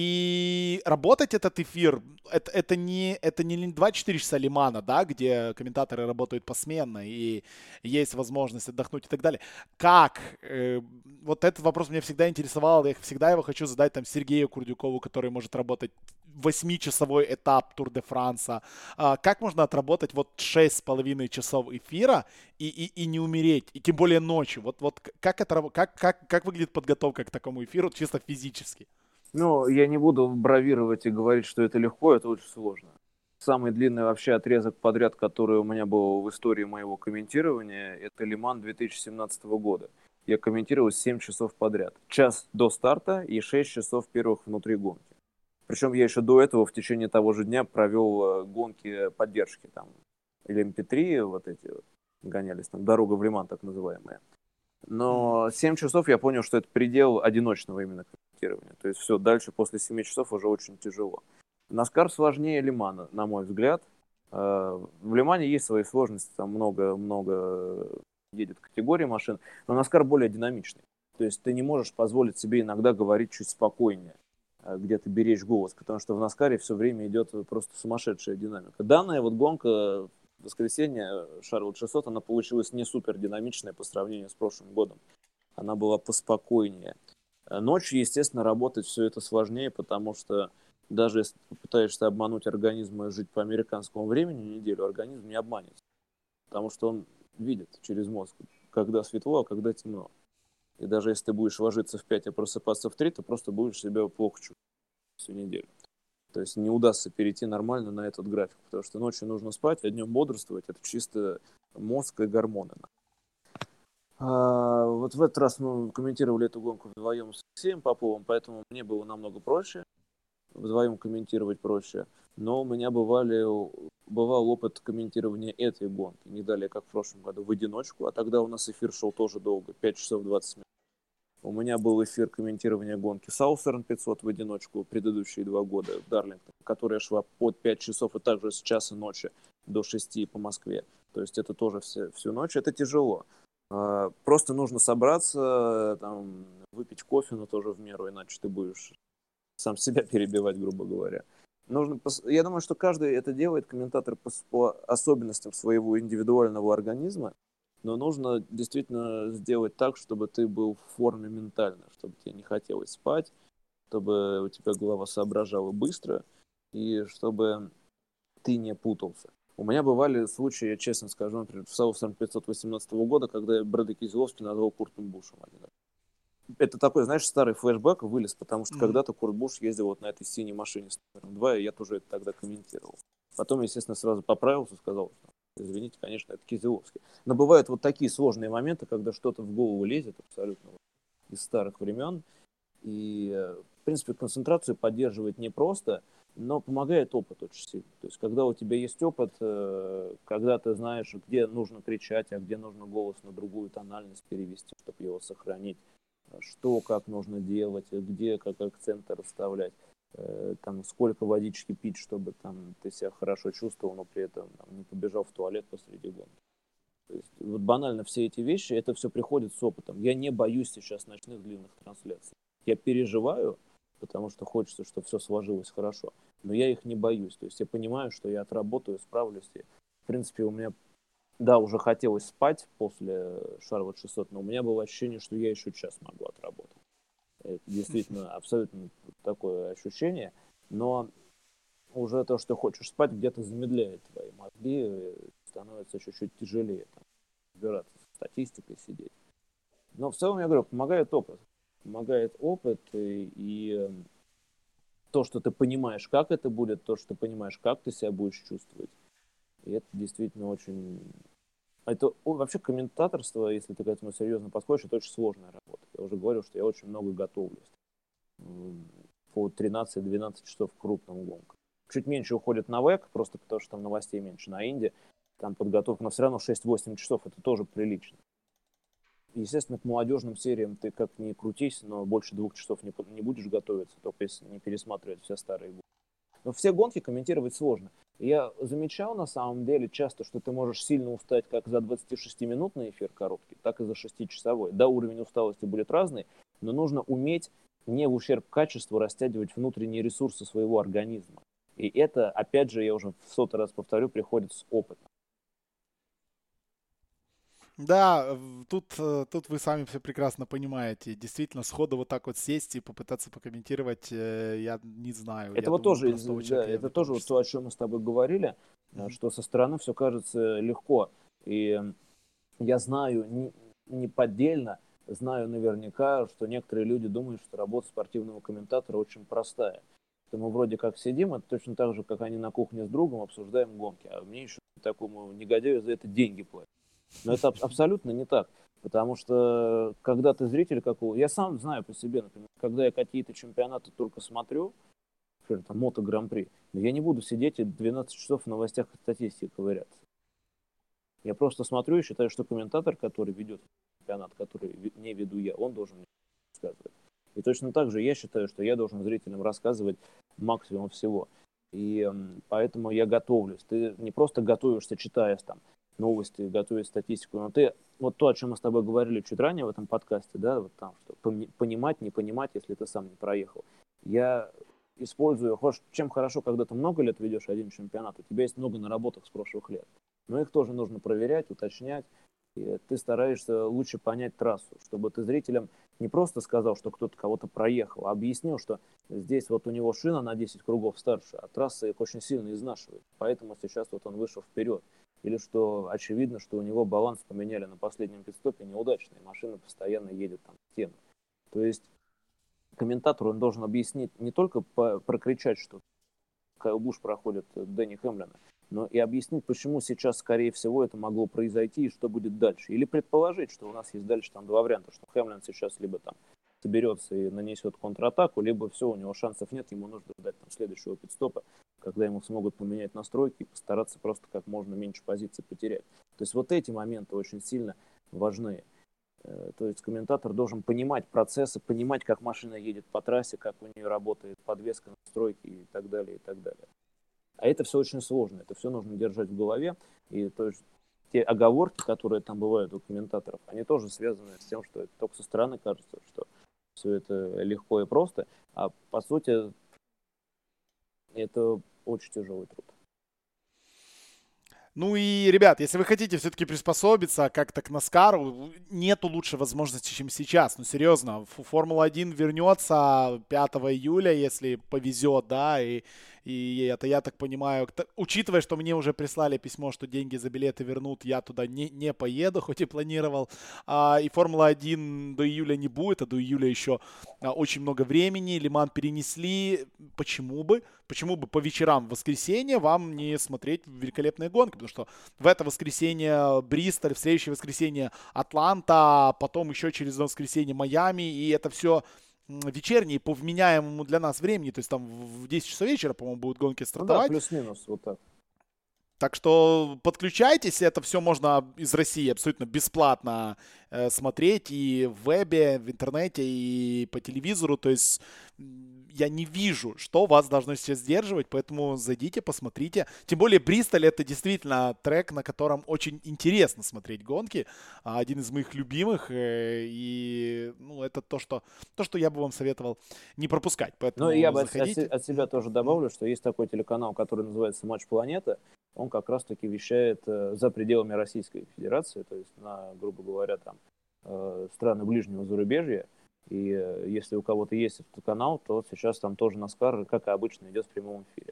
И работать этот эфир, это, это не, это не двадцать четыре часа Лимана, да, где комментаторы работают посменно и есть возможность отдохнуть и так далее. Как? Э, вот этот вопрос меня всегда интересовал, я всегда его хочу задать там Сергею Курдюкову, который может работать восьмичасовой этап Тур де Франса. А, как можно отработать вот шесть с половиной часов эфира и, и, и не умереть, и тем более ночью? Вот, вот как, это, как, как, как выглядит подготовка к такому эфиру чисто физически? Ну, я не буду бравировать и говорить, что это легко, это очень сложно. Самый длинный вообще отрезок подряд, который у меня был в истории моего комментирования, это Лиман две тысячи семнадцатого года. Я комментировал семь часов подряд. Час до старта и шесть часов первых внутри гонки. Причем я еще до этого в течение того же дня провел э, гонки поддержки. Там, или эм пи три, вот эти вот, гонялись, там, дорога в Лиман так называемая. Мгм. Но семь часов я понял, что это предел одиночного именно комментирования. То есть все, дальше после семи часов уже очень тяжело. Наскар сложнее Лимана, на мой взгляд. Э, В Лимане есть свои сложности, там много-много едет категорий машин, но Наскар более динамичный. То есть ты не можешь позволить себе иногда говорить чуть спокойнее, э, где-то беречь голос, потому что в Наскаре все время идет просто сумасшедшая динамика. Данная вот гонка в воскресенье Шарлотт шестьсот, она получилась не супер динамичная по сравнению с прошлым годом. Она была поспокойнее. Э, Ночью, естественно, работать все это сложнее, потому что даже если ты пытаешься обмануть организм и жить по американскому времени неделю, организм не обманется. Потому что он видит через мозг, когда светло, а когда темно. И даже если ты будешь ложиться в пять и просыпаться в три, ты просто будешь себя плохо чувствовать всю неделю. То есть не удастся перейти нормально на этот график, потому что ночью нужно спать, а днем бодрствовать. Это чисто мозг и гормоны. А, вот в этот раз мы комментировали эту гонку вдвоем с Алексеем Поповым, поэтому мне было намного проще, вдвоем комментировать проще. Но у меня бывали, бывал опыт комментирования этой гонки, не далее, как в прошлом году, в одиночку, а тогда у нас эфир шел тоже долго, пять часов двадцать минут. У меня был эфир комментирования гонки Саусерн пятьсот в одиночку предыдущие два года в Дарлингтоне, которая шла под пять часов и также с часа ночи до шести по Москве. То есть это тоже все, всю ночь, это тяжело. А, Просто нужно собраться, там, выпить кофе, но тоже в меру, иначе ты будешь сам себя перебивать, грубо говоря. Нужно, пос- я думаю, что каждый это делает, комментатор по, с- по особенностям своего индивидуального организма, но нужно действительно сделать так, чтобы ты был в форме ментально, чтобы тебе не хотелось спать, чтобы у тебя голова соображала быстро, и чтобы ты не путался. У меня бывали случаи, я честно скажу, например, в Саусерн пятьсот восемнадцатого года, когда я Брэда Кизеловский назвал Куртом Бушем один раз. Это такой, знаешь, старый флешбэк вылез, потому что Мгм. когда-то Курт Буш ездил вот на этой синей машине с номером два, и я тоже это тогда комментировал. Потом, естественно, сразу поправился, сказал, что, извините, конечно, это Кизеловский. Но бывают вот такие сложные моменты, когда что-то в голову лезет абсолютно вот из старых времен, и, в принципе, концентрацию поддерживать непросто, но помогает опыт очень сильно. То есть, когда у тебя есть опыт, когда ты знаешь, где нужно кричать, а где нужно голос на другую тональность перевести, чтобы его сохранить, что, как нужно делать, где, как акценты расставлять, там, сколько водички пить, чтобы там, ты себя хорошо чувствовал, но при этом там, не побежал в туалет посреди гонки. То есть, вот банально все эти вещи, это все приходит с опытом. Я не боюсь сейчас ночных длинных трансляций. Я переживаю, потому что хочется, чтобы все сложилось хорошо. Но я их не боюсь. То есть я понимаю, что я отработаю, справлюсь. И, в принципе, у меня, да, уже хотелось спать после Шарлотт шестьсот, но у меня было ощущение, что я еще час могу отработать. Это действительно абсолютно такое ощущение. Но уже то, что хочешь спать, где-то замедляет твои мозги, становится чуть-чуть тяжелее там, разбираться с статистикой, сидеть. Но в целом, я говорю, помогает опыт. Помогает опыт и, и то, что ты понимаешь, как это будет, то, что ты понимаешь, как ты себя будешь чувствовать. И это действительно очень... Это вообще комментаторство, если ты к этому серьезно подходишь, это очень сложная работа. Я уже говорил, что я очень много готовлюсь. По тринадцать-двенадцать часов крупным гонкам. Чуть меньше уходит на ВЭК, просто потому что там новостей меньше. На Инди там подготовка, но все равно шесть-восемь часов, это тоже прилично. Естественно, к молодежным сериям ты как ни крутись, но больше двух часов не, не будешь готовиться, только если не пересматривать все старые гонки. Но все гонки комментировать сложно. Я замечал на самом деле часто, что ты можешь сильно устать как за двадцатишестиминутный эфир короткий, так и за шестичасовой. Да, уровень усталости будет разный, но нужно уметь не в ущерб качеству растягивать внутренние ресурсы своего организма. И это, опять же, я уже в сотый раз повторю, приходит с опытом. Да, тут, тут вы сами все прекрасно понимаете. Действительно, сходу вот так вот сесть и попытаться покомментировать, я не знаю. Это Я вот думаю, тоже, простого да, человека это не тоже вот получится. то, о чем мы с тобой говорили, mm-hmm. что со стороны все кажется легко. И я знаю не, не поддельно, знаю наверняка, что некоторые люди думают, что работа спортивного комментатора очень простая. Что мы вроде как сидим, это точно так же, как они на кухне с другом обсуждаем гонки. А мне еще такому негодяю за это деньги платят. Но это абсолютно не так. Потому что, когда ты зритель какого... Я сам знаю по себе, например, когда я какие-то чемпионаты только смотрю, например, там, мото-гран-при, но я не буду сидеть и двенадцать часов в новостях и статистике ковыряться. Я просто смотрю и считаю, что комментатор, который ведет чемпионат, который не веду я, он должен мне рассказывать. И точно так же я считаю, что я должен зрителям рассказывать максимум всего. И поэтому я готовлюсь. Ты не просто готовишься, читая там новости, готовя статистику, но ты, вот то, о чем мы с тобой говорили чуть ранее в этом подкасте, да, вот там, что понимать, не понимать, если ты сам не проехал. Я использую, хочешь, чем хорошо, когда ты много лет ведешь один чемпионат, у тебя есть много наработок с прошлых лет, но их тоже нужно проверять, уточнять, и ты стараешься лучше понять трассу, чтобы ты зрителям не просто сказал, что кто-то кого-то проехал, а объяснил, что здесь вот у него шина на десять кругов старше, а трасса их очень сильно изнашивает, поэтому сейчас вот он вышел вперед. Или что очевидно, что у него баланс поменяли на последнем пит-стопе неудачный, машина постоянно едет там в стену. То есть комментатор, он должен объяснить, не только по- прокричать, что Кайл Буш проходит Дэнни Хэмлина, но и объяснить, почему сейчас, скорее всего, это могло произойти и что будет дальше. Или предположить, что у нас есть дальше там два варианта, что Хэмлин сейчас либо там соберется и нанесет контратаку, либо все, у него шансов нет, ему нужно ждать там следующего пит-стопа, когда ему смогут поменять настройки и постараться просто как можно меньше позиций потерять. То есть вот эти моменты очень сильно важны. То есть комментатор должен понимать процессы, понимать, как машина едет по трассе, как у нее работает подвеска, настройки и так далее, и так далее. А это все очень сложно, это все нужно держать в голове. И то есть те оговорки, которые там бывают у комментаторов, они тоже связаны с тем, что это только со стороны кажется, что все это легко и просто, а по сути это очень тяжелый труд. Ну и, ребят, если вы хотите все-таки приспособиться как-то к Наскару, нету лучшей возможности, чем сейчас. Ну, серьезно, Формула один вернется пятого июля, если повезет, да, и, и это, я так понимаю, учитывая, что мне уже прислали письмо, что деньги за билеты вернут, я туда не, не поеду, хоть и планировал. А, и Формула один до июля не будет, а до июля еще а, очень много времени. Лиман перенесли. Почему бы? Почему бы по вечерам в воскресенье вам не смотреть великолепные гонки? Потому что в это воскресенье Бристоль, в следующее воскресенье Атланта, потом еще через воскресенье Майами, и это все вечерние по вменяемому для нас времени. То есть там в десять часов вечера, по-моему, будут гонки стартовать. Ну да, плюс-минус, вот так. Так что подключайтесь, это все можно из России абсолютно бесплатно э, смотреть и в вебе, в интернете, и по телевизору. То есть я не вижу, что вас должно сейчас сдерживать, поэтому зайдите, посмотрите. Тем более Бристоль — это действительно трек, на котором очень интересно смотреть гонки. Один из моих любимых, э, и ну, это то что, то, что я бы вам советовал не пропускать. Поэтому ну, я бы от, заходите. от себя тоже добавлю, что есть такой телеканал, который называется «Матч Планета». Он как раз-таки вещает э, за пределами Российской Федерации, то есть на, грубо говоря, там э, страны ближнего зарубежья. И э, если у кого-то есть этот канал, то сейчас там тоже Наскар, как и обычно, идет в прямом эфире.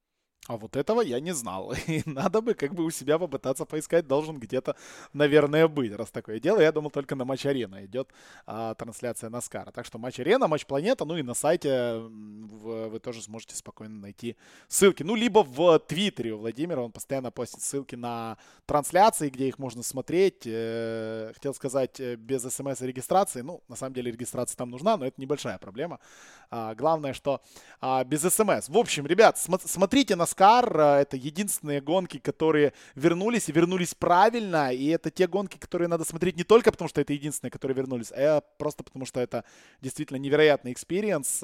А вот этого я не знал. И надо бы как бы у себя попытаться поискать. Должен где-то, наверное, быть, раз такое дело. Я думал, только на Матч Арена идет а, трансляция Наскара. Так что Матч Арена, Матч Планета, ну и на сайте в, вы тоже сможете спокойно найти ссылки. Ну, либо в Твиттере у Владимира. Он постоянно постит ссылки на трансляции, где их можно смотреть. Э, хотел сказать, без смс и регистрации. Ну, на самом деле регистрация там нужна, но это небольшая проблема. А, главное, что а, без смс. В общем, ребят, см- смотрите Наскар. Это единственные гонки, которые вернулись и вернулись правильно. И это те гонки, которые надо смотреть не только потому, что это единственные, которые вернулись, а просто потому, что это действительно невероятный экспириенс.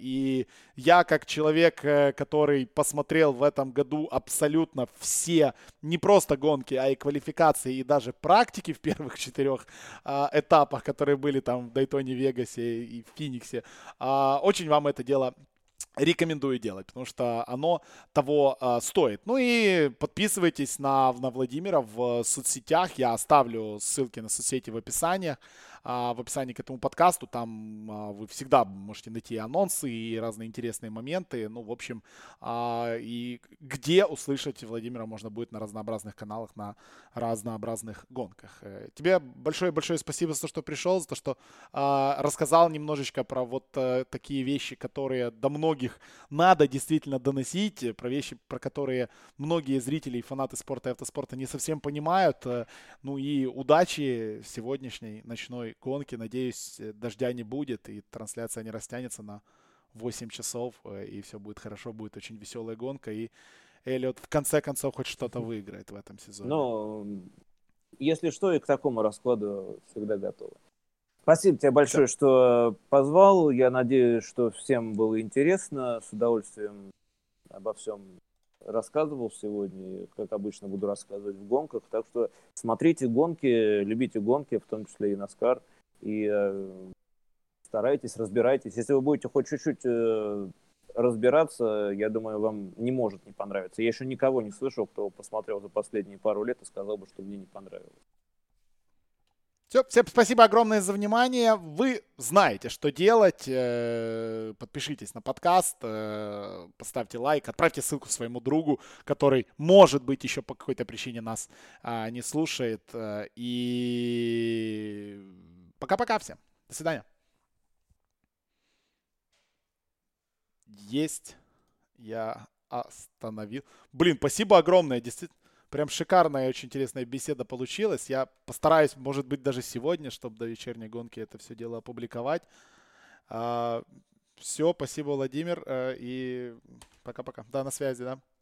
И я, как человек, который посмотрел в этом году абсолютно все, не просто гонки, а и квалификации, и даже практики в первых четырех а, этапах, которые были там в Дайтоне, Вегасе и в Фениксе, а, очень вам это дело рекомендую делать, потому что оно того э, стоит. Ну и подписывайтесь на, на Владимира в соцсетях. Я оставлю ссылки на соцсети в описании. А, в описании к этому подкасту. Там а, вы всегда можете найти анонсы и разные интересные моменты. Ну, в общем, а, и где услышать Владимира можно будет на разнообразных каналах, на разнообразных гонках. Тебе большое-большое спасибо за то, что пришел, за то, что а, рассказал немножечко про вот а, такие вещи, которые до многих надо действительно доносить, про вещи, про которые многие зрители и фанаты спорта и автоспорта не совсем понимают. Ну и удачи в сегодняшней ночной гонке. Надеюсь, дождя не будет и трансляция не растянется на восемь часов, и все будет хорошо, будет очень веселая гонка, и Эллиот в конце концов хоть что-то выиграет в этом сезоне. Ну, если что, и к такому раскладу всегда готовы. Спасибо тебе большое, Все. Что позвал. Я надеюсь, что всем было интересно. С удовольствием обо всем рассказывал сегодня. И, как обычно, буду рассказывать в гонках. Так что смотрите гонки, любите гонки, в том числе и Наскар. И э, старайтесь, разбирайтесь. Если вы будете хоть чуть-чуть э, разбираться, я думаю, вам не может не понравиться. Я еще никого не слышал, кто посмотрел за последние пару лет и сказал бы, что мне не понравилось. Все, всем спасибо огромное за внимание. Вы знаете, что делать. Подпишитесь на подкаст, поставьте лайк, отправьте ссылку своему другу, который, может быть, еще по какой-то причине нас не слушает. И пока-пока всем. До свидания. Есть. Я остановил. Блин, спасибо огромное. Действительно. Прям шикарная и очень интересная беседа получилась. Я постараюсь, может быть, даже сегодня, чтобы до вечерней гонки это все дело опубликовать. А, все, спасибо, Владимир. И пока-пока. Да, на связи, да.